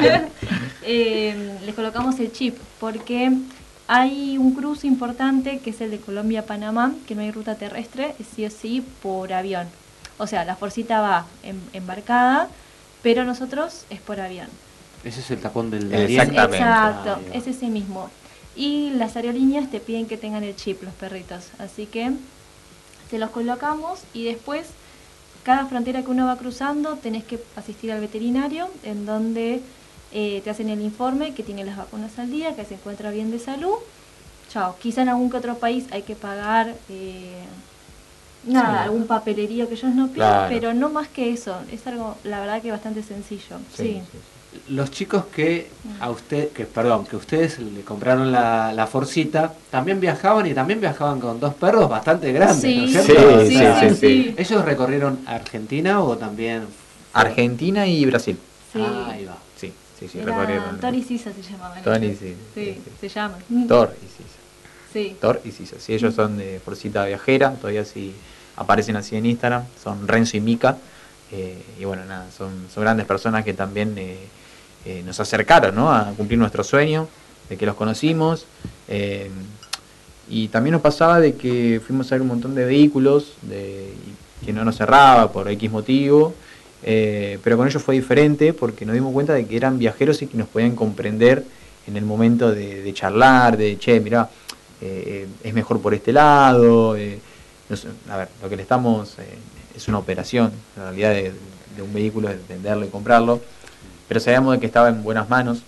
Eh, les colocamos el chip, porque hay un cruce importante que es el de Colombia-Panamá, que no hay ruta terrestre, es sí o sí por avión. O sea, la forcita va em- embarcada, pero nosotros es por avión. Ese es el tapón del Exactamente. Exacto, Ahí va. es ese mismo. Y las aerolíneas te piden que tengan el chip, los perritos. Así que se los colocamos y después, cada frontera que uno va cruzando, tenés que asistir al veterinario, en donde eh, te hacen el informe que tiene las vacunas al día, que se encuentra bien de salud. Chao. Quizá en algún que otro país hay que pagar eh, nada, Sí. algún papelerío que ellos no piden, Claro. pero no más que eso. Es algo, la verdad, que bastante sencillo. Sí. Los chicos que a usted, que perdón, que ustedes le compraron la, la forcita, también viajaban y también viajaban con dos perros bastante grandes, Sí, ¿no es cierto? sí, O sea, sí, sí, sí. ¿Ellos recorrieron Argentina o también? Argentina y Brasil. Sí. Ah, ahí va. Sí, sí, sí, Era recorrieron. Thor y Sisa se llamaban. Tony, ellos. sí, Sí, sí, sí. se llaman. Thor y Sisa. Sí. Thor y Sisa. Sí, ellos son de Forcita Viajera, todavía sí aparecen así en Instagram, son Renzo y Mica. eh, y bueno, nada, son, son grandes personas que también eh, eh, nos acercaron, ¿no?, a cumplir nuestro sueño, de que los conocimos. eh, y también nos pasaba de que fuimos a ver un montón de vehículos de, y que no nos cerraba por X motivo. Eh, pero con ellos fue diferente porque nos dimos cuenta de que eran viajeros y que nos podían comprender en el momento de, de charlar, de che, mirá, eh, es mejor por este lado. Eh, no sé, a ver, lo que le estamos, eh, es una operación, en realidad, de, de un vehículo, es venderlo y comprarlo, pero sabíamos de que estaba en buenas manos.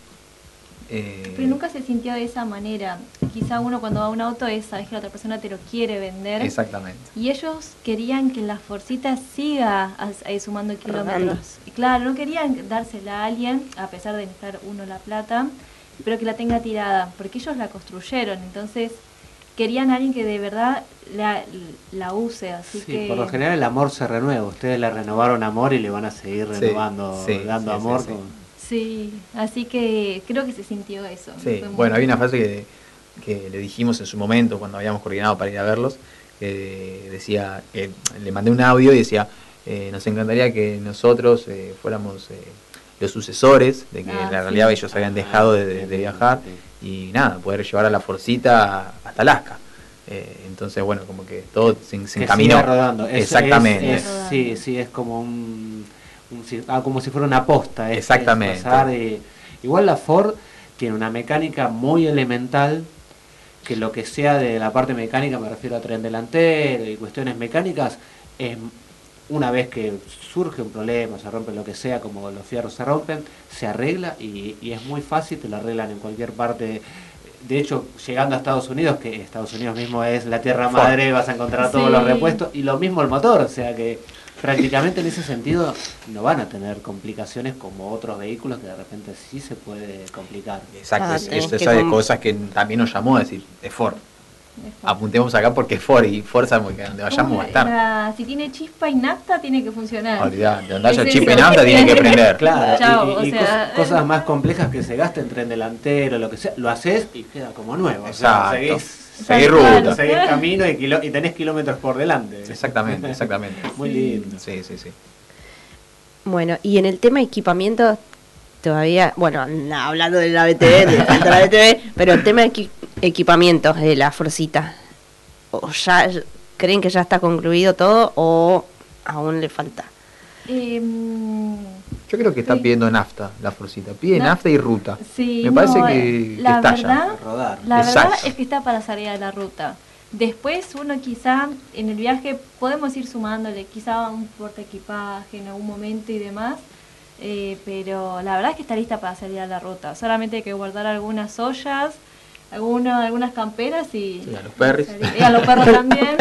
Eh, Pero nunca se sintió de esa manera. Quizá uno cuando va a un auto es, sabes que la otra persona te lo quiere vender. Exactamente. Y ellos querían que la Forcita siga as- ahí sumando kilómetros. Y claro, no querían dársela a alguien, a pesar de necesitar uno la plata, pero que la tenga tirada, porque ellos la construyeron. Entonces querían a alguien que de verdad la, la use. Así Sí, que por lo general el amor se renueva. Ustedes le renovaron amor y le van a seguir Sí, renovando, sí, dando sí, amor. sí, sí. con- sí, así que creo que se sintió eso. Sí, Fue muy- bueno, había una frase que, que le dijimos en su momento cuando habíamos coordinado para ir a verlos, que decía, que le mandé un audio y decía, eh, nos encantaría que nosotros eh, fuéramos eh, los sucesores, de que Ah, en la sí. realidad ellos habían dejado de, de- de viajar y nada, poder llevar a la Forcita hasta Alaska. Eh, entonces, bueno, como que todo se, se que encaminó. siga rodando. Eso Exactamente. es- es- sí, sí, es como un, un si- ah, como si fuera una posta. es- Exactamente. es pasar y- igual la Ford tiene una mecánica muy elemental, que lo que sea de la parte mecánica, me refiero a tren delantero y cuestiones mecánicas, es una vez que surge un problema, se rompe lo que sea, como los fierros se rompen, se arregla y, y es muy fácil, te lo arreglan en cualquier parte. De hecho, llegando a Estados Unidos, que Estados Unidos mismo es la tierra Ford. madre, vas a encontrar todos Sí. los repuestos y lo mismo el motor, o sea que prácticamente en ese sentido no van a tener complicaciones como otros vehículos que de repente sí se puede complicar. Exacto, Ah, es, tenés es que esa de com- cosas que también nos llamó a decir, es Ford. Apuntemos acá porque es Ford y Ford sabemos que donde vayamos va a estar. La- si tiene chispa y nafta, tiene que funcionar. Olvidate, donde haya Es chip eso. en nafta tiene que prender. Claro, Chao, y, y- y o sea, cos- cosas más complejas que se gasten, tren delantero, lo que sea, lo haces y queda como nuevo. O sea, Exacto. seguís, Seguís Claro, ruta. seguís camino y, kilo- y tenés kilómetros por delante. Exactamente, exactamente. Muy lindo. Sí, sí, sí. Bueno, y en el tema equipamiento, todavía, bueno, no, hablando de la B T V, le falta la B T V, pero el tema de equi- equipamiento de la Forcita, ¿o ya creen que ya está concluido todo o aún le falta? Em, Yo creo que está Sí. pidiendo nafta la Forcita. Pide Na- nafta y ruta. sí, Me parece no, que, la que estalla. verdad, Rodar. La verdad Exacto. es que está para salir de la ruta. Después uno quizá en el viaje podemos ir sumándole quizá un portaequipaje en algún momento y demás, eh, pero la verdad es que está lista para salir a la ruta. Solamente hay que guardar algunas ollas, alguna, algunas camperas y, Sí, a los perros. y a los perros también.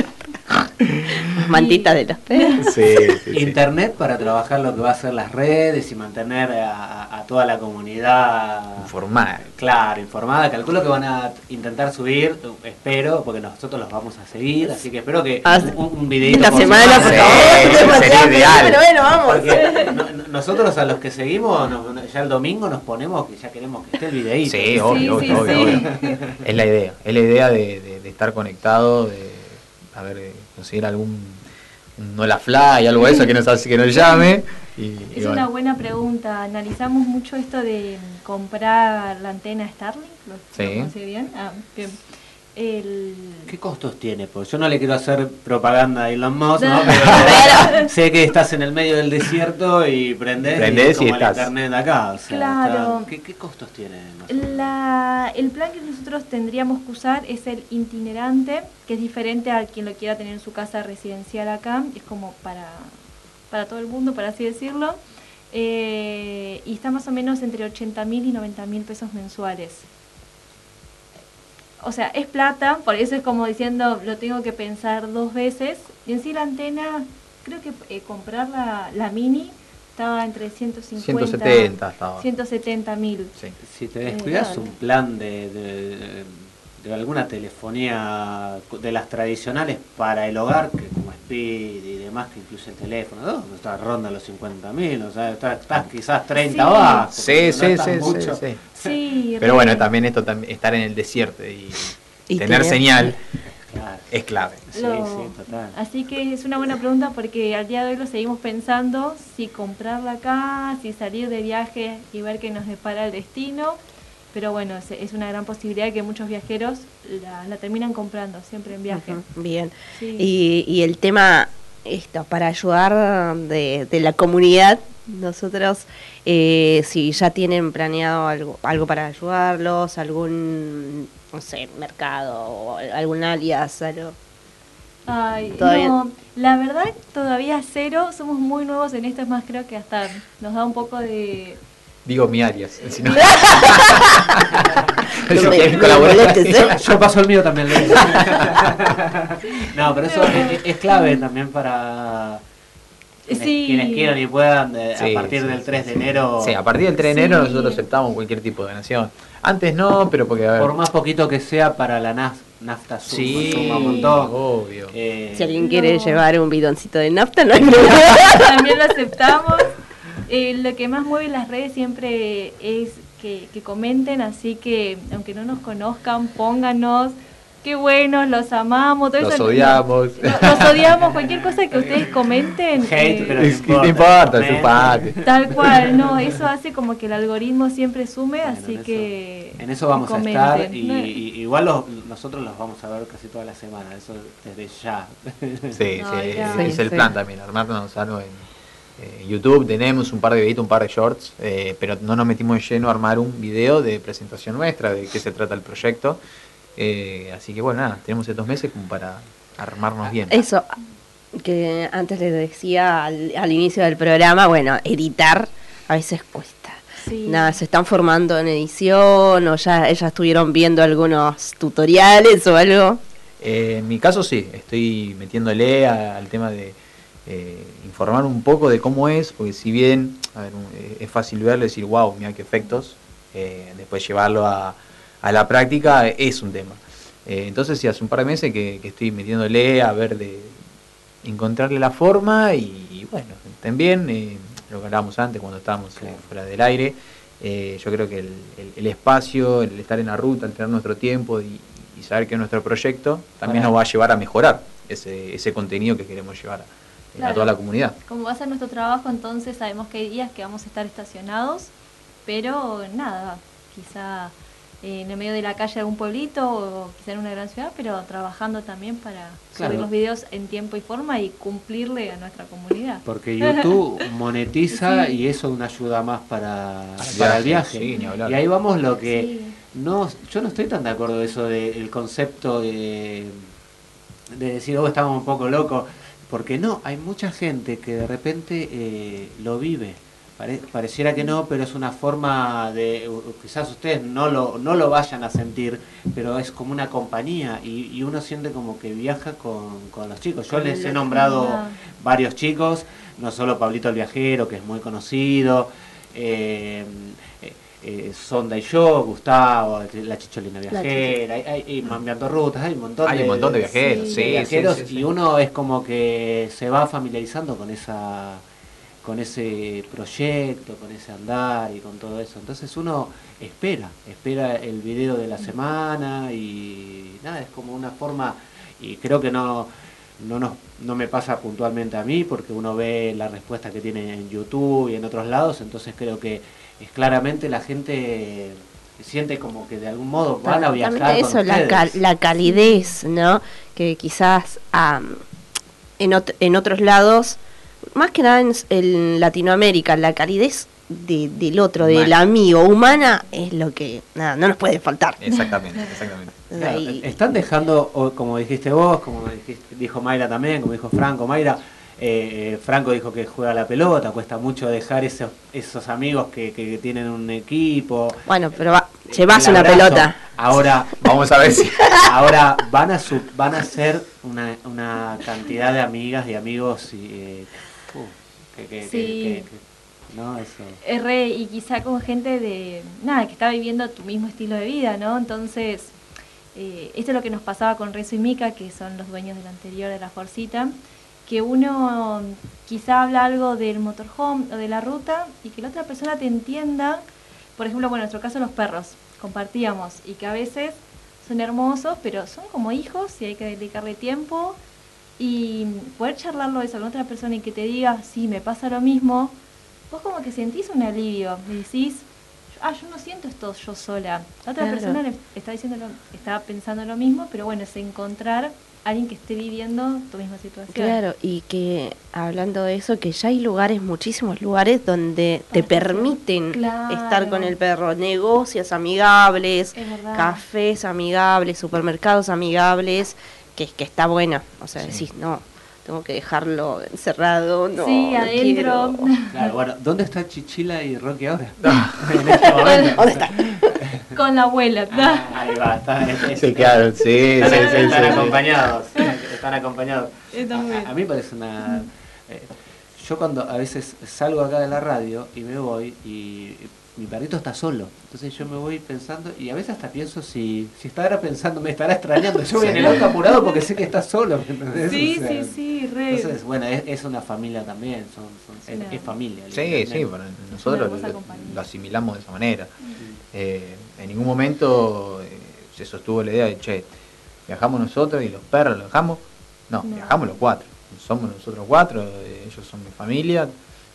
Mantitas de los perros. Sí, sí, sí. Internet para trabajar lo que va a ser las redes y mantener a, a- a toda la comunidad Informar. claro, informada. Calculo que van a intentar subir, espero, porque nosotros los vamos a seguir, así que espero que Ah, un, un videito la por semana, por semana. favor, Sí, no sería demasiado, ideal. pero bueno, vamos. Porque no- no- nosotros a los que seguimos, nos- ya el domingo nos ponemos que ya queremos que esté el videíto. Sí, obvio, sí, obvio, sí. obvio, obvio. Es la idea. Es la idea de, de- de estar conectado, de a ver, de conseguir algún un Hola Fly, algo de eso que nos hace que nos llame. Y, y Es bueno. una buena pregunta. Analizamos mucho esto de mm, comprar la antena Starlink. ¿Lo, Sí. lo conoce bien? Ah, bien. El... ¿Qué costos tiene? Porque yo no le quiero hacer propaganda a Elon Musk, ¿no? No. Pero sé que estás en el medio del desierto y prendés, Prendés y y como el estás. internet acá. O sea, Claro. está- ¿qué, qué costos tiene? más o menos? La, el plan que nosotros tendríamos que usar es el itinerante, que es diferente a quien lo quiera tener en su casa residencial acá. Es como para, para todo el mundo, por así decirlo. Eh, y está más o menos entre ochenta mil y noventa mil pesos mensuales. O sea, es plata, por eso es como diciendo, lo tengo que pensar dos veces. Y en sí la antena, creo que eh, comprar la, la mini estaba entre ciento cincuenta, ciento setenta estaba. ciento setenta mil. Sí. Si te descuidas dale. un plan de, de, de alguna telefonía de las tradicionales para el hogar, que como Speed y demás, que incluye el teléfono, ¿no? Está ronda los cincuenta mil, o sea, estás, estás quizás treinta Sí. abajo. Sí, porque no sí, estás sí, mucho. sí, sí. Sí, Pero re- bueno, también esto también estar en el desierto y, Y tener tener- señal Claro. es clave. Sí, Lo- sí, total. Así que es una buena pregunta porque al día de hoy lo seguimos pensando, si comprarla acá, si salir de viaje y ver qué nos depara el destino. Pero bueno, es, es una gran posibilidad que muchos viajeros la, la terminan comprando siempre en viaje. Ujú, bien. Sí. Y, y el tema, esto, para ayudar de, de la comunidad Nosotros, eh, si ya tienen planeado algo, algo para ayudarlos, algún, no sé, mercado o algún alias, algo. Ay, ¿Todavía? no, la verdad todavía cero, somos muy nuevos en esto, es más, creo que hasta nos da un poco de... Digo mi alias. Si no... Yo, ¿Quieren colaborar? yo, yo paso el mío también. No, pero eso es, es clave también para quienes, Sí. quienes quieran y puedan, de- Sí, a partir sí, del sí, tres sí. de enero. Sí, a partir del tres de Sí. enero nosotros aceptamos cualquier tipo de donación. Antes no, pero porque a ver. Por más poquito que sea para la naf- nafta suma, Sí, suma un montón. obvio. Eh, Si alguien quiere No. llevar un bidoncito de nafta, no hay problema. También lo aceptamos. Eh, lo que más mueve las redes siempre es que, que comenten, así que aunque no nos conozcan, pónganos. Qué buenos, los amamos, todo Los eso. odiamos. No, los odiamos, cualquier cosa que ustedes comenten. Hate, eh, pero Es que no importa, es un parte. Tal cual, no, eso hace como que el algoritmo siempre sume, Bueno, así en eso- que... En eso vamos comenten, a estar y, ¿no? y- igual los- nosotros los vamos a ver casi toda la semana, eso desde ya. Sí, No, sí, ya. es Sí, el sí. plan también, armarnos algo en eh, YouTube. Tenemos un par de videitos, un par de shorts, eh, pero no nos metimos en lleno a armar un video de presentación nuestra, de qué se trata el proyecto. Eh, así que bueno, nada, tenemos estos meses como para armarnos bien. Eso, que antes les decía al, al inicio del programa, bueno, editar a veces cuesta. Sí. Nada, se están formando en edición o ya, ya estuvieron viendo algunos tutoriales o algo. Eh, en mi caso sí, estoy metiéndole a- al tema de eh, informar un poco de cómo es, porque si bien a ver, un- eh, es fácil verlo y decir, wow, mira qué efectos, eh, después llevarlo a, a la práctica es un tema. Eh, entonces sí, hace un par de meses que, que estoy metiéndole a ver de encontrarle la forma y, y bueno, también eh, lo que hablábamos antes cuando estábamos eh, fuera del aire, eh, yo creo que el, el- el espacio, el estar en la ruta, el tener nuestro tiempo y, y saber que es nuestro proyecto, también Para- nos va a llevar a mejorar ese, ese contenido que queremos llevar a, a Claro. toda la comunidad. Como va a ser nuestro trabajo, entonces sabemos que hay días que vamos a estar estacionados, pero nada, quizá eh, en el medio de la calle de algún pueblito o quizá en una gran ciudad, pero trabajando también para Claro. subir los videos en tiempo y forma y cumplirle a nuestra comunidad. Porque YouTube monetiza Sí. y eso es una ayuda más para, Para el para el viaje, viaje. sí, ni hablar. Y ahí vamos lo que Sí. no, yo no estoy tan de acuerdo de eso del concepto de, de decir, oh, estamos un poco locos, porque no, hay mucha gente que de repente eh, lo vive. Pare- pareciera que no, pero es una forma de, u- quizás ustedes no lo, no lo vayan a sentir, pero es como una compañía y, y uno siente como que viaja con, con los chicos. Yo Con les he los- nombrado Ah. varios chicos, no solo Pablito el Viajero, que es muy conocido, eh, eh, eh, Sonda y yo, Gustavo, la Chicholina Viajera, hay, hay, y Mambiando Rutas, hay un montón Hay de, un montón de viajeros, de sí, sí, viajeros sí, sí. y uno es como que se va familiarizando con esa con ese proyecto, con ese andar y con todo eso. Entonces uno espera, espera el video de la semana y nada, es como una forma, y creo que no, no, nos, no me pasa puntualmente a mí, porque uno ve la respuesta que tiene en YouTube y en otros lados, entonces creo que es claramente la gente siente como que de algún modo van a viajar También con eso, la, ustedes. cal- la calidez, ¿no? Que quizás am, en, ot- en otros lados, más que nada en, s- en Latinoamérica, la calidez de- del otro, del Humana. amigo, humana, es lo que nada, no nos puede faltar. Exactamente, exactamente. Claro, Ahí- están dejando, o como dijiste vos, como dijiste- dijo Mayra también, como dijo Franco, Mayra, eh, Franco dijo que juega la pelota, cuesta mucho dejar esos, esos amigos que, que tienen un equipo. Bueno, pero va, llevas El una abrazo. pelota. Ahora, Vamos a ver si... ahora van a su, van a ser una, una cantidad de amigas y amigos y, eh, uh, que, que- que- Sí. que- que- no, eso. Es re, y quizá con gente de, nada, que está viviendo tu mismo estilo de vida, ¿no? Entonces, eh, esto es lo que nos pasaba con Renzo y Mica, que son los dueños del anterior de la Forcita, que uno quizá habla algo del motorhome o de la ruta y que la otra persona te entienda. Por ejemplo, bueno, en nuestro caso los perros, compartíamos, y que a veces son hermosos, pero son como hijos y hay que dedicarle tiempo y poder charlarlo eso con otra persona y que te diga, sí, me pasa lo mismo, vos como que sentís un alivio, y decís, ah, yo no siento esto yo sola. La otra Claro. persona le está diciendo lo- está pensando lo mismo, pero bueno, es encontrar alguien que esté viviendo tu misma situación. Claro, y que hablando de eso, que ya hay lugares, muchísimos lugares donde te permiten Claro. estar con el perro, negocios amigables, Es verdad. cafés amigables, supermercados amigables, que, que está bueno. O sea, decís, no, tengo que dejarlo encerrado, no, Sí, no adentro. quiero. Claro, bueno, ¿dónde está Chichila y Rocky ahora? En este momento. ¿Dónde está? Con la abuela. Ah, ahí va, está, es- es- Sí, claro, sí, están, sí, sí, están sí, sí. acompañados, están acompañados. Está muy bien. A, a mí me parece una... eh, yo cuando a veces salgo acá de la radio y me voy y mi perrito está solo, entonces yo me voy pensando y a veces hasta pienso si, si estará pensando, me estará extrañando, yo voy en el auto apurado porque sé que está solo, ¿me entendés? Sí, O sea, sí, sí, re. Entonces, bueno, es, es una familia también, son, son- es, una- es familia. Sí, literalmente. sí, bueno, nosotros hermosa lo, compañía. lo asimilamos de esa manera. Eh, en ningún momento eh, se sostuvo la idea de, che, viajamos nosotros y los perros los dejamos. No, No. viajamos los cuatro. Somos nosotros cuatro, eh, ellos son mi familia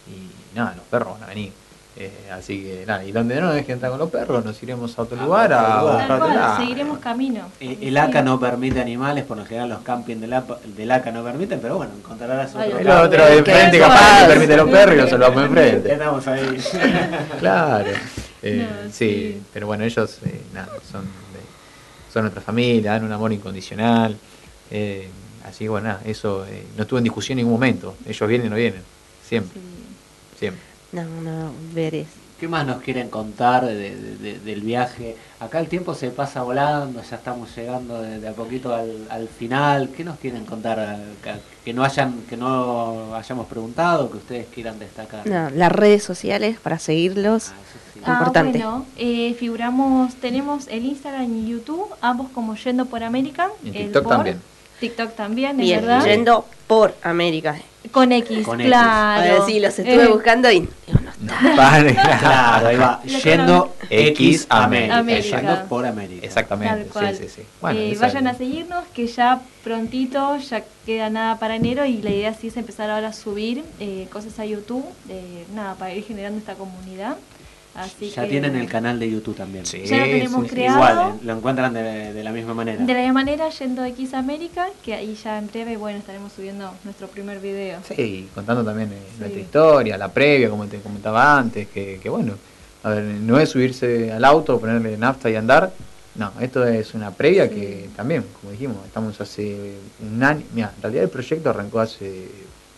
y nada, los perros van a venir. Eh, así que nada, y donde no nos dejen estar con los perros, nos iremos a otro A lugar otro a lugar. buscar Tal otro cual, lado. seguiremos camino. Eh, El A C A no permite animales, por lo general los campings del A P A del A C A no permiten, pero bueno, encontrarás Ay, otro El lado. otro de frente capaz que permite los perros y lo salvamos enfrente. Estamos ahí. Claro. Eh, No, sí, sí. pero bueno, ellos eh, nada, son, de- son nuestra familia, dan un amor incondicional. Eh, así que bueno, nada, eso eh, no estuvo en discusión en ningún momento. Ellos vienen o no vienen. Siempre, siempre. No, no, veres. ¿Qué más nos quieren contar de- de- de- del viaje? Acá el tiempo se pasa volando, ya estamos llegando de, de a poquito al, al final. ¿Qué nos quieren contar? Que, que no hayan, que no hayamos preguntado, que ustedes quieran destacar. No, las redes sociales para seguirlos. Ah, Importante. bueno, eh, figuramos, tenemos el Instagram y YouTube, ambos como Yendo por América. Y el TikTok por, también. TikTok también, es Bien, verdad. yendo por América. Con X, Con X. claro. Ah, sí, los estuve Eh, buscando y digo, no está. Vale, Claro, ahí va. Lo Yendo X X América. América. Yendo por América. Exactamente, Tal cual. sí, sí, sí. Bueno, Eh, esa- vayan a seguirnos, que ya prontito, ya queda nada para enero y la idea sí es empezar ahora a subir eh, cosas a YouTube, eh, nada, para ir generando esta comunidad. Así Ya que, tienen el canal de YouTube también. Sí, Ya lo tenemos sí, sí. creado. Igual, eh, lo encuentran de, de la misma manera. De la misma manera, Yendo X América, que ahí ya en breve, bueno, estaremos subiendo nuestro primer video. Sí, contando también eh, Sí. nuestra historia, la previa, como te comentaba antes, que, que bueno, a ver, no es subirse al auto, ponerle nafta y andar, no, esto es una previa que también, como dijimos, estamos hace un año, mira, en realidad el proyecto arrancó hace,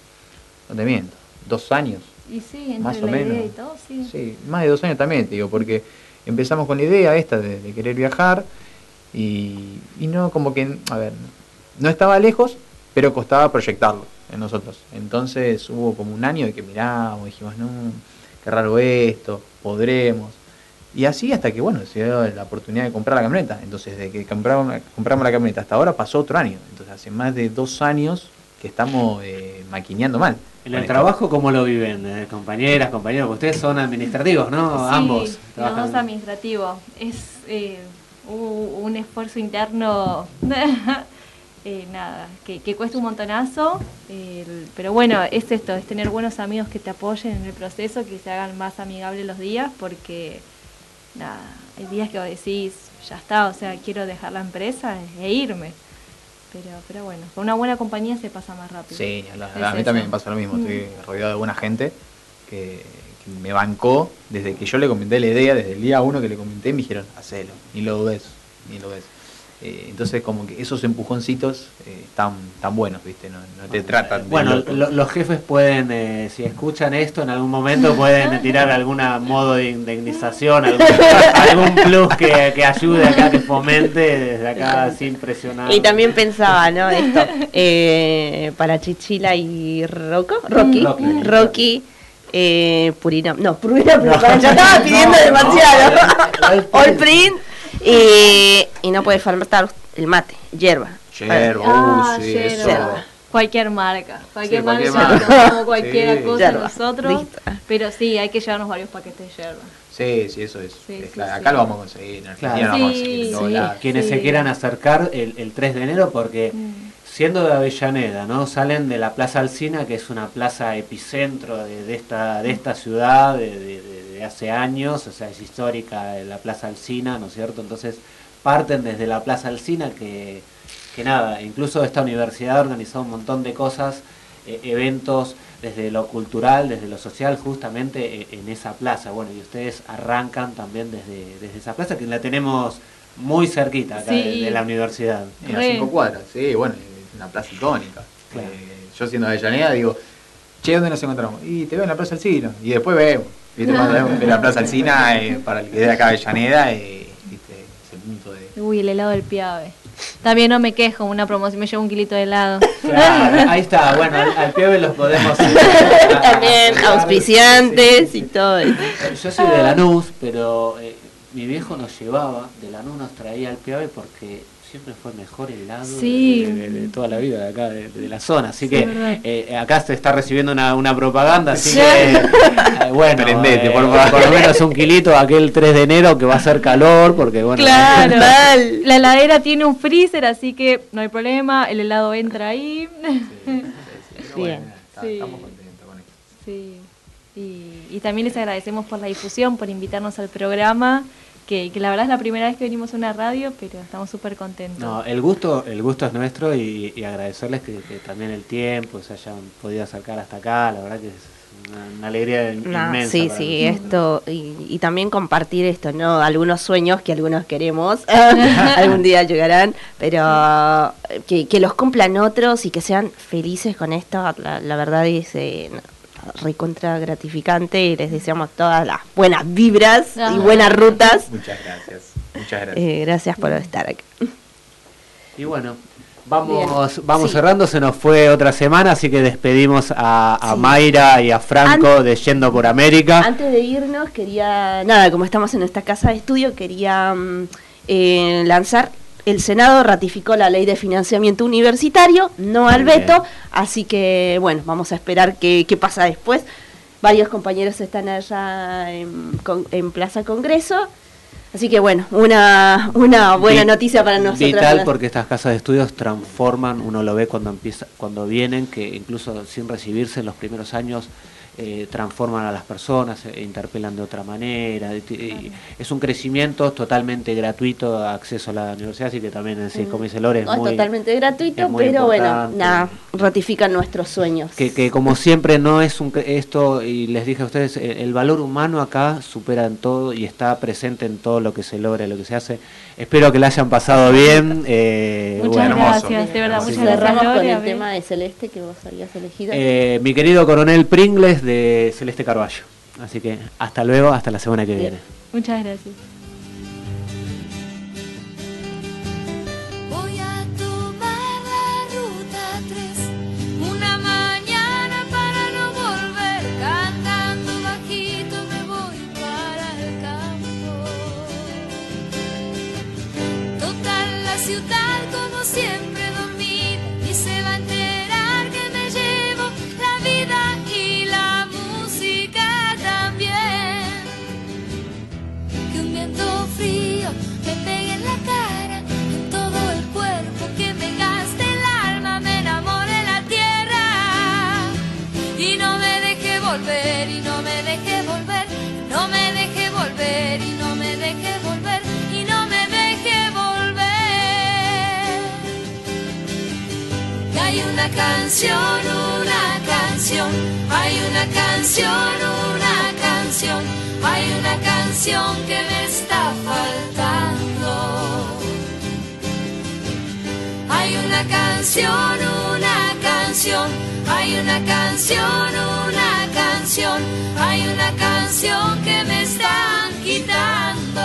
no te miento, dos años, Y sí, entre más o la menos. idea y todo, sí. Sí, más de dos años también, te digo, porque empezamos con la idea esta de, de querer viajar y, y no como que, a ver, no estaba lejos, pero costaba proyectarlo en nosotros. Entonces hubo como un año de que miramos, dijimos, no, qué raro esto, podremos. Y así hasta que, bueno, se dio la oportunidad de comprar la camioneta. Entonces, de que compramos, compramos la camioneta hasta ahora pasó otro año. Entonces, hace más de dos años que estamos eh, maquineando mal. En con el esto. trabajo, ¿cómo lo viven? Eh, compañeras, compañeros, ustedes son administrativos, ¿no? Sí, Ambos. los trabajan- dos administrativos. Es eh, u- un esfuerzo interno, eh, nada, que, que cuesta un montonazo, eh, el- pero bueno, es esto, es tener buenos amigos que te apoyen en el proceso, que se hagan más amigables los días, porque nada, hay días que vos decís, ya está, o sea, quiero dejar la empresa e irme. Pero, pero bueno, con una buena compañía se pasa más rápido. Sí, a, la- Es a mí eso. también me pasa lo mismo. Mm. Estoy rodeado de buena gente que, que me bancó desde que yo le comenté la idea, desde el día uno que le comenté, me dijeron, hacelo, ni lo dudes, ni lo dudes. Eh, entonces, como que esos empujoncitos eh, están tan buenos, ¿viste? No, no te tratan de Bueno, loco. lo- los jefes pueden, eh, si escuchan esto en algún momento, pueden tirar algún modo de indemnización, algún, algún plus que, que ayude acá, que fomente desde acá sin presionar. Y también pensaba, ¿no? Esto, eh, para Chichila y Rocco, Rocky, Rocky. Rocky, eh, Purina, no, Purina, No. ya estaba pidiendo No, demasiado. no, All print, y, y no puede faltar el mate, hierba. Yerba, Ah, uh, sí, yerba. eso. Cualquier marca, cualquier Sí, cualquier marca, marca. como cualquier Sí. cosa Yerba, nosotros, listo. pero sí, hay que llevarnos varios paquetes de yerba. Sí, sí, eso es. Sí, es sí, claro. sí. Acá lo vamos a conseguir, en Argentina Claro. lo vamos a Sí, conseguir en todos sí. lados. Quienes se Sí. quieran acercar el, el tres de enero, porque Mm. siendo de Avellaneda, ¿no? Salen de la Plaza Alsina, que es una plaza epicentro de, de esta de esta ciudad de, de- de- de hace años, o sea, es histórica la Plaza Alsina, ¿no es cierto? Entonces parten desde la Plaza Alsina, que, que que nada, incluso esta universidad ha organizado un montón de cosas, eh, eventos desde lo cultural, desde lo social, justamente eh, en esa plaza. Bueno, y ustedes arrancan también desde, desde esa plaza, que la tenemos muy cerquita acá Sí. de, de la universidad. En las cinco cuadras, sí, bueno, es una plaza icónica. Claro. Eh, yo siendo de Avellaneda digo, che, ¿dónde nos encontramos? Y te veo en la Plaza Alsina, y después vemos. ¿Viste? Cuando vemos en la Plaza Alsina, eh, para el que es de acá de Avellaneda, eh, ¿viste? Es el punto de... Uy, el helado del Piave. También no me quejo, una promoción, me llevo un kilito de helado. Claro, ahí está, bueno, al, al Piave los podemos... También auspiciantes y todo eso. Yo soy de Lanús, pero eh, mi viejo nos llevaba, de Lanús nos traía al Piave porque siempre fue el mejor helado Sí. de, de- de toda la vida de acá, de, de la zona. Así Sí, que verdad. eh, acá se está recibiendo una, una propaganda, así Sí. que eh, bueno, Prendete, eh, por por, favor. lo menos un kilito aquel tres de enero que va a ser calor, porque bueno... Claro, la heladera tiene un freezer, así que no hay problema, el helado entra ahí. Bien. Está- Sí. Estamos contentos con esto. Sí. Y, y también les agradecemos por la difusión, por invitarnos al programa, que, que la verdad es la primera vez que venimos a una radio, pero estamos súper contentos. No, el gusto, el gusto es nuestro y, y agradecerles que, que también el tiempo se hayan podido acercar hasta acá, la verdad que es una, una alegría No, inmensa. sí, para sí, nosotros. esto y, y también compartir esto, ¿no? Algunos sueños que algunos queremos, algún día llegarán, pero que, que los cumplan otros y que sean felices con esto, la, la verdad es eh, recontra gratificante y les deseamos todas las buenas vibras y buenas rutas. Muchas gracias, muchas gracias. Eh, gracias por estar aquí. Y bueno, vamos, Bien. vamos Sí. cerrando, se nos fue otra semana, así que despedimos a, a Sí. Mayra y a Franco An- de Yendo por América. Antes de irnos, quería, nada, como estamos en esta casa de estudio, quería mm, eh, lanzar, el Senado ratificó la ley de financiamiento universitario, no al Muy veto, bien. así que bueno, vamos a esperar qué, qué pasa después. Varios compañeros están allá en, con- en Plaza Congreso, así que bueno, una, una buena Vi- noticia para nosotros. Vital, porque estas casas de estudios transforman, uno lo ve cuando empieza, cuando vienen, que incluso sin recibirse en los primeros años eh, transforman a las personas, eh, interpelan de otra manera. y- y es un crecimiento totalmente gratuito, acceso a la universidad, así que también, así, como dice Lore, es No es muy, totalmente gratuito, es muy pero bueno, importante. nada, ratifican nuestros sueños. que, que como siempre no es un cre- esto, y les dije a ustedes, el, el valor humano acá supera en todo y está presente en todo lo que se logra, lo que se hace. Espero que la hayan pasado bien. eh, Muchas bueno, gracias, de verdad, Así muchas que- gracias, Cerramos con Lore, a el ver. tema de Celeste que vos habías elegido. Eh, mi querido coronel Pringles de Celeste Carballo. Así que hasta luego, hasta la semana que Bien. viene. Muchas gracias. Voy a tomar la ruta tres, una mañana para no volver, cantando bajito me voy para el campo. Total la ciudad como siempre dormida y se va a enterar que me llevo la vida y la música también. Que un viento frío me pegue en la cara, en todo el cuerpo, que me gaste el alma, me enamore la tierra y no me deje volver, y no me deje volver, no me deje volver, y no me deje volver, y no me deje volver. Y hay una canción, una canción, hay una canción, una canción, hay una canción que me está faltando. Hay una canción, una canción, hay una canción, una canción, hay una canción que me están quitando.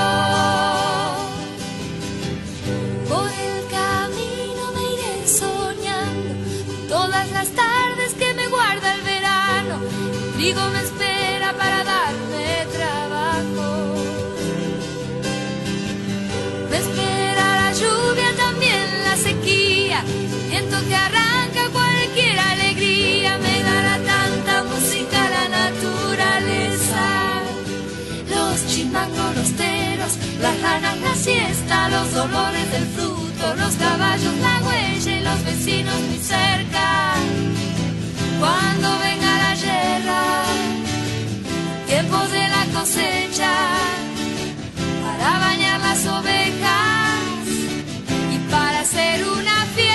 Por el camino me iré soñando todas las tardes que me guarda el verano. El trigo me espera para darme trabajo. Me espera la lluvia, también la sequía, viento que arranca cualquier alegría. Me dará tanta música la naturaleza, los chimangos, los teros, las ranas, la siesta, los dolores del fruto, los caballos, la huella y los vecinos muy cerca. Cuando venga la guerra, tiempos de la cosecha, para bañar las ovejas y para hacer una fiesta.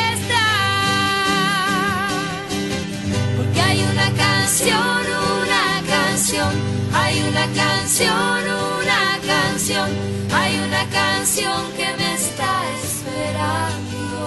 canción, una canción, hay una canción que me está esperando.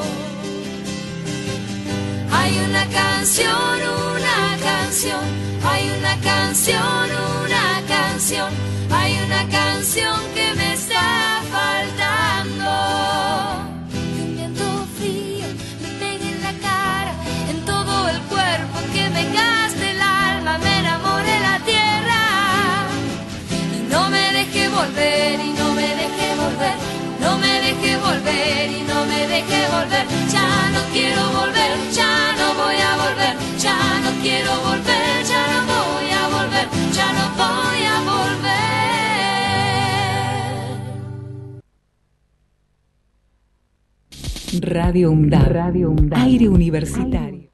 Hay una canción, una canción, hay una canción, una canción, hay una canción que me está faltando. Que un viento frío me pegue en la cara, en todo el cuerpo, que me gaste el alma, me enamore la tierra y no me deje volver, y no me deje volver, no me deje volver, y no me deje volver. Ya no quiero volver, ya no voy a volver, ya no quiero volver, ya no voy a volver, ya no voy a volver. Radio UNDAB, Radio UNDAB, aire universitario.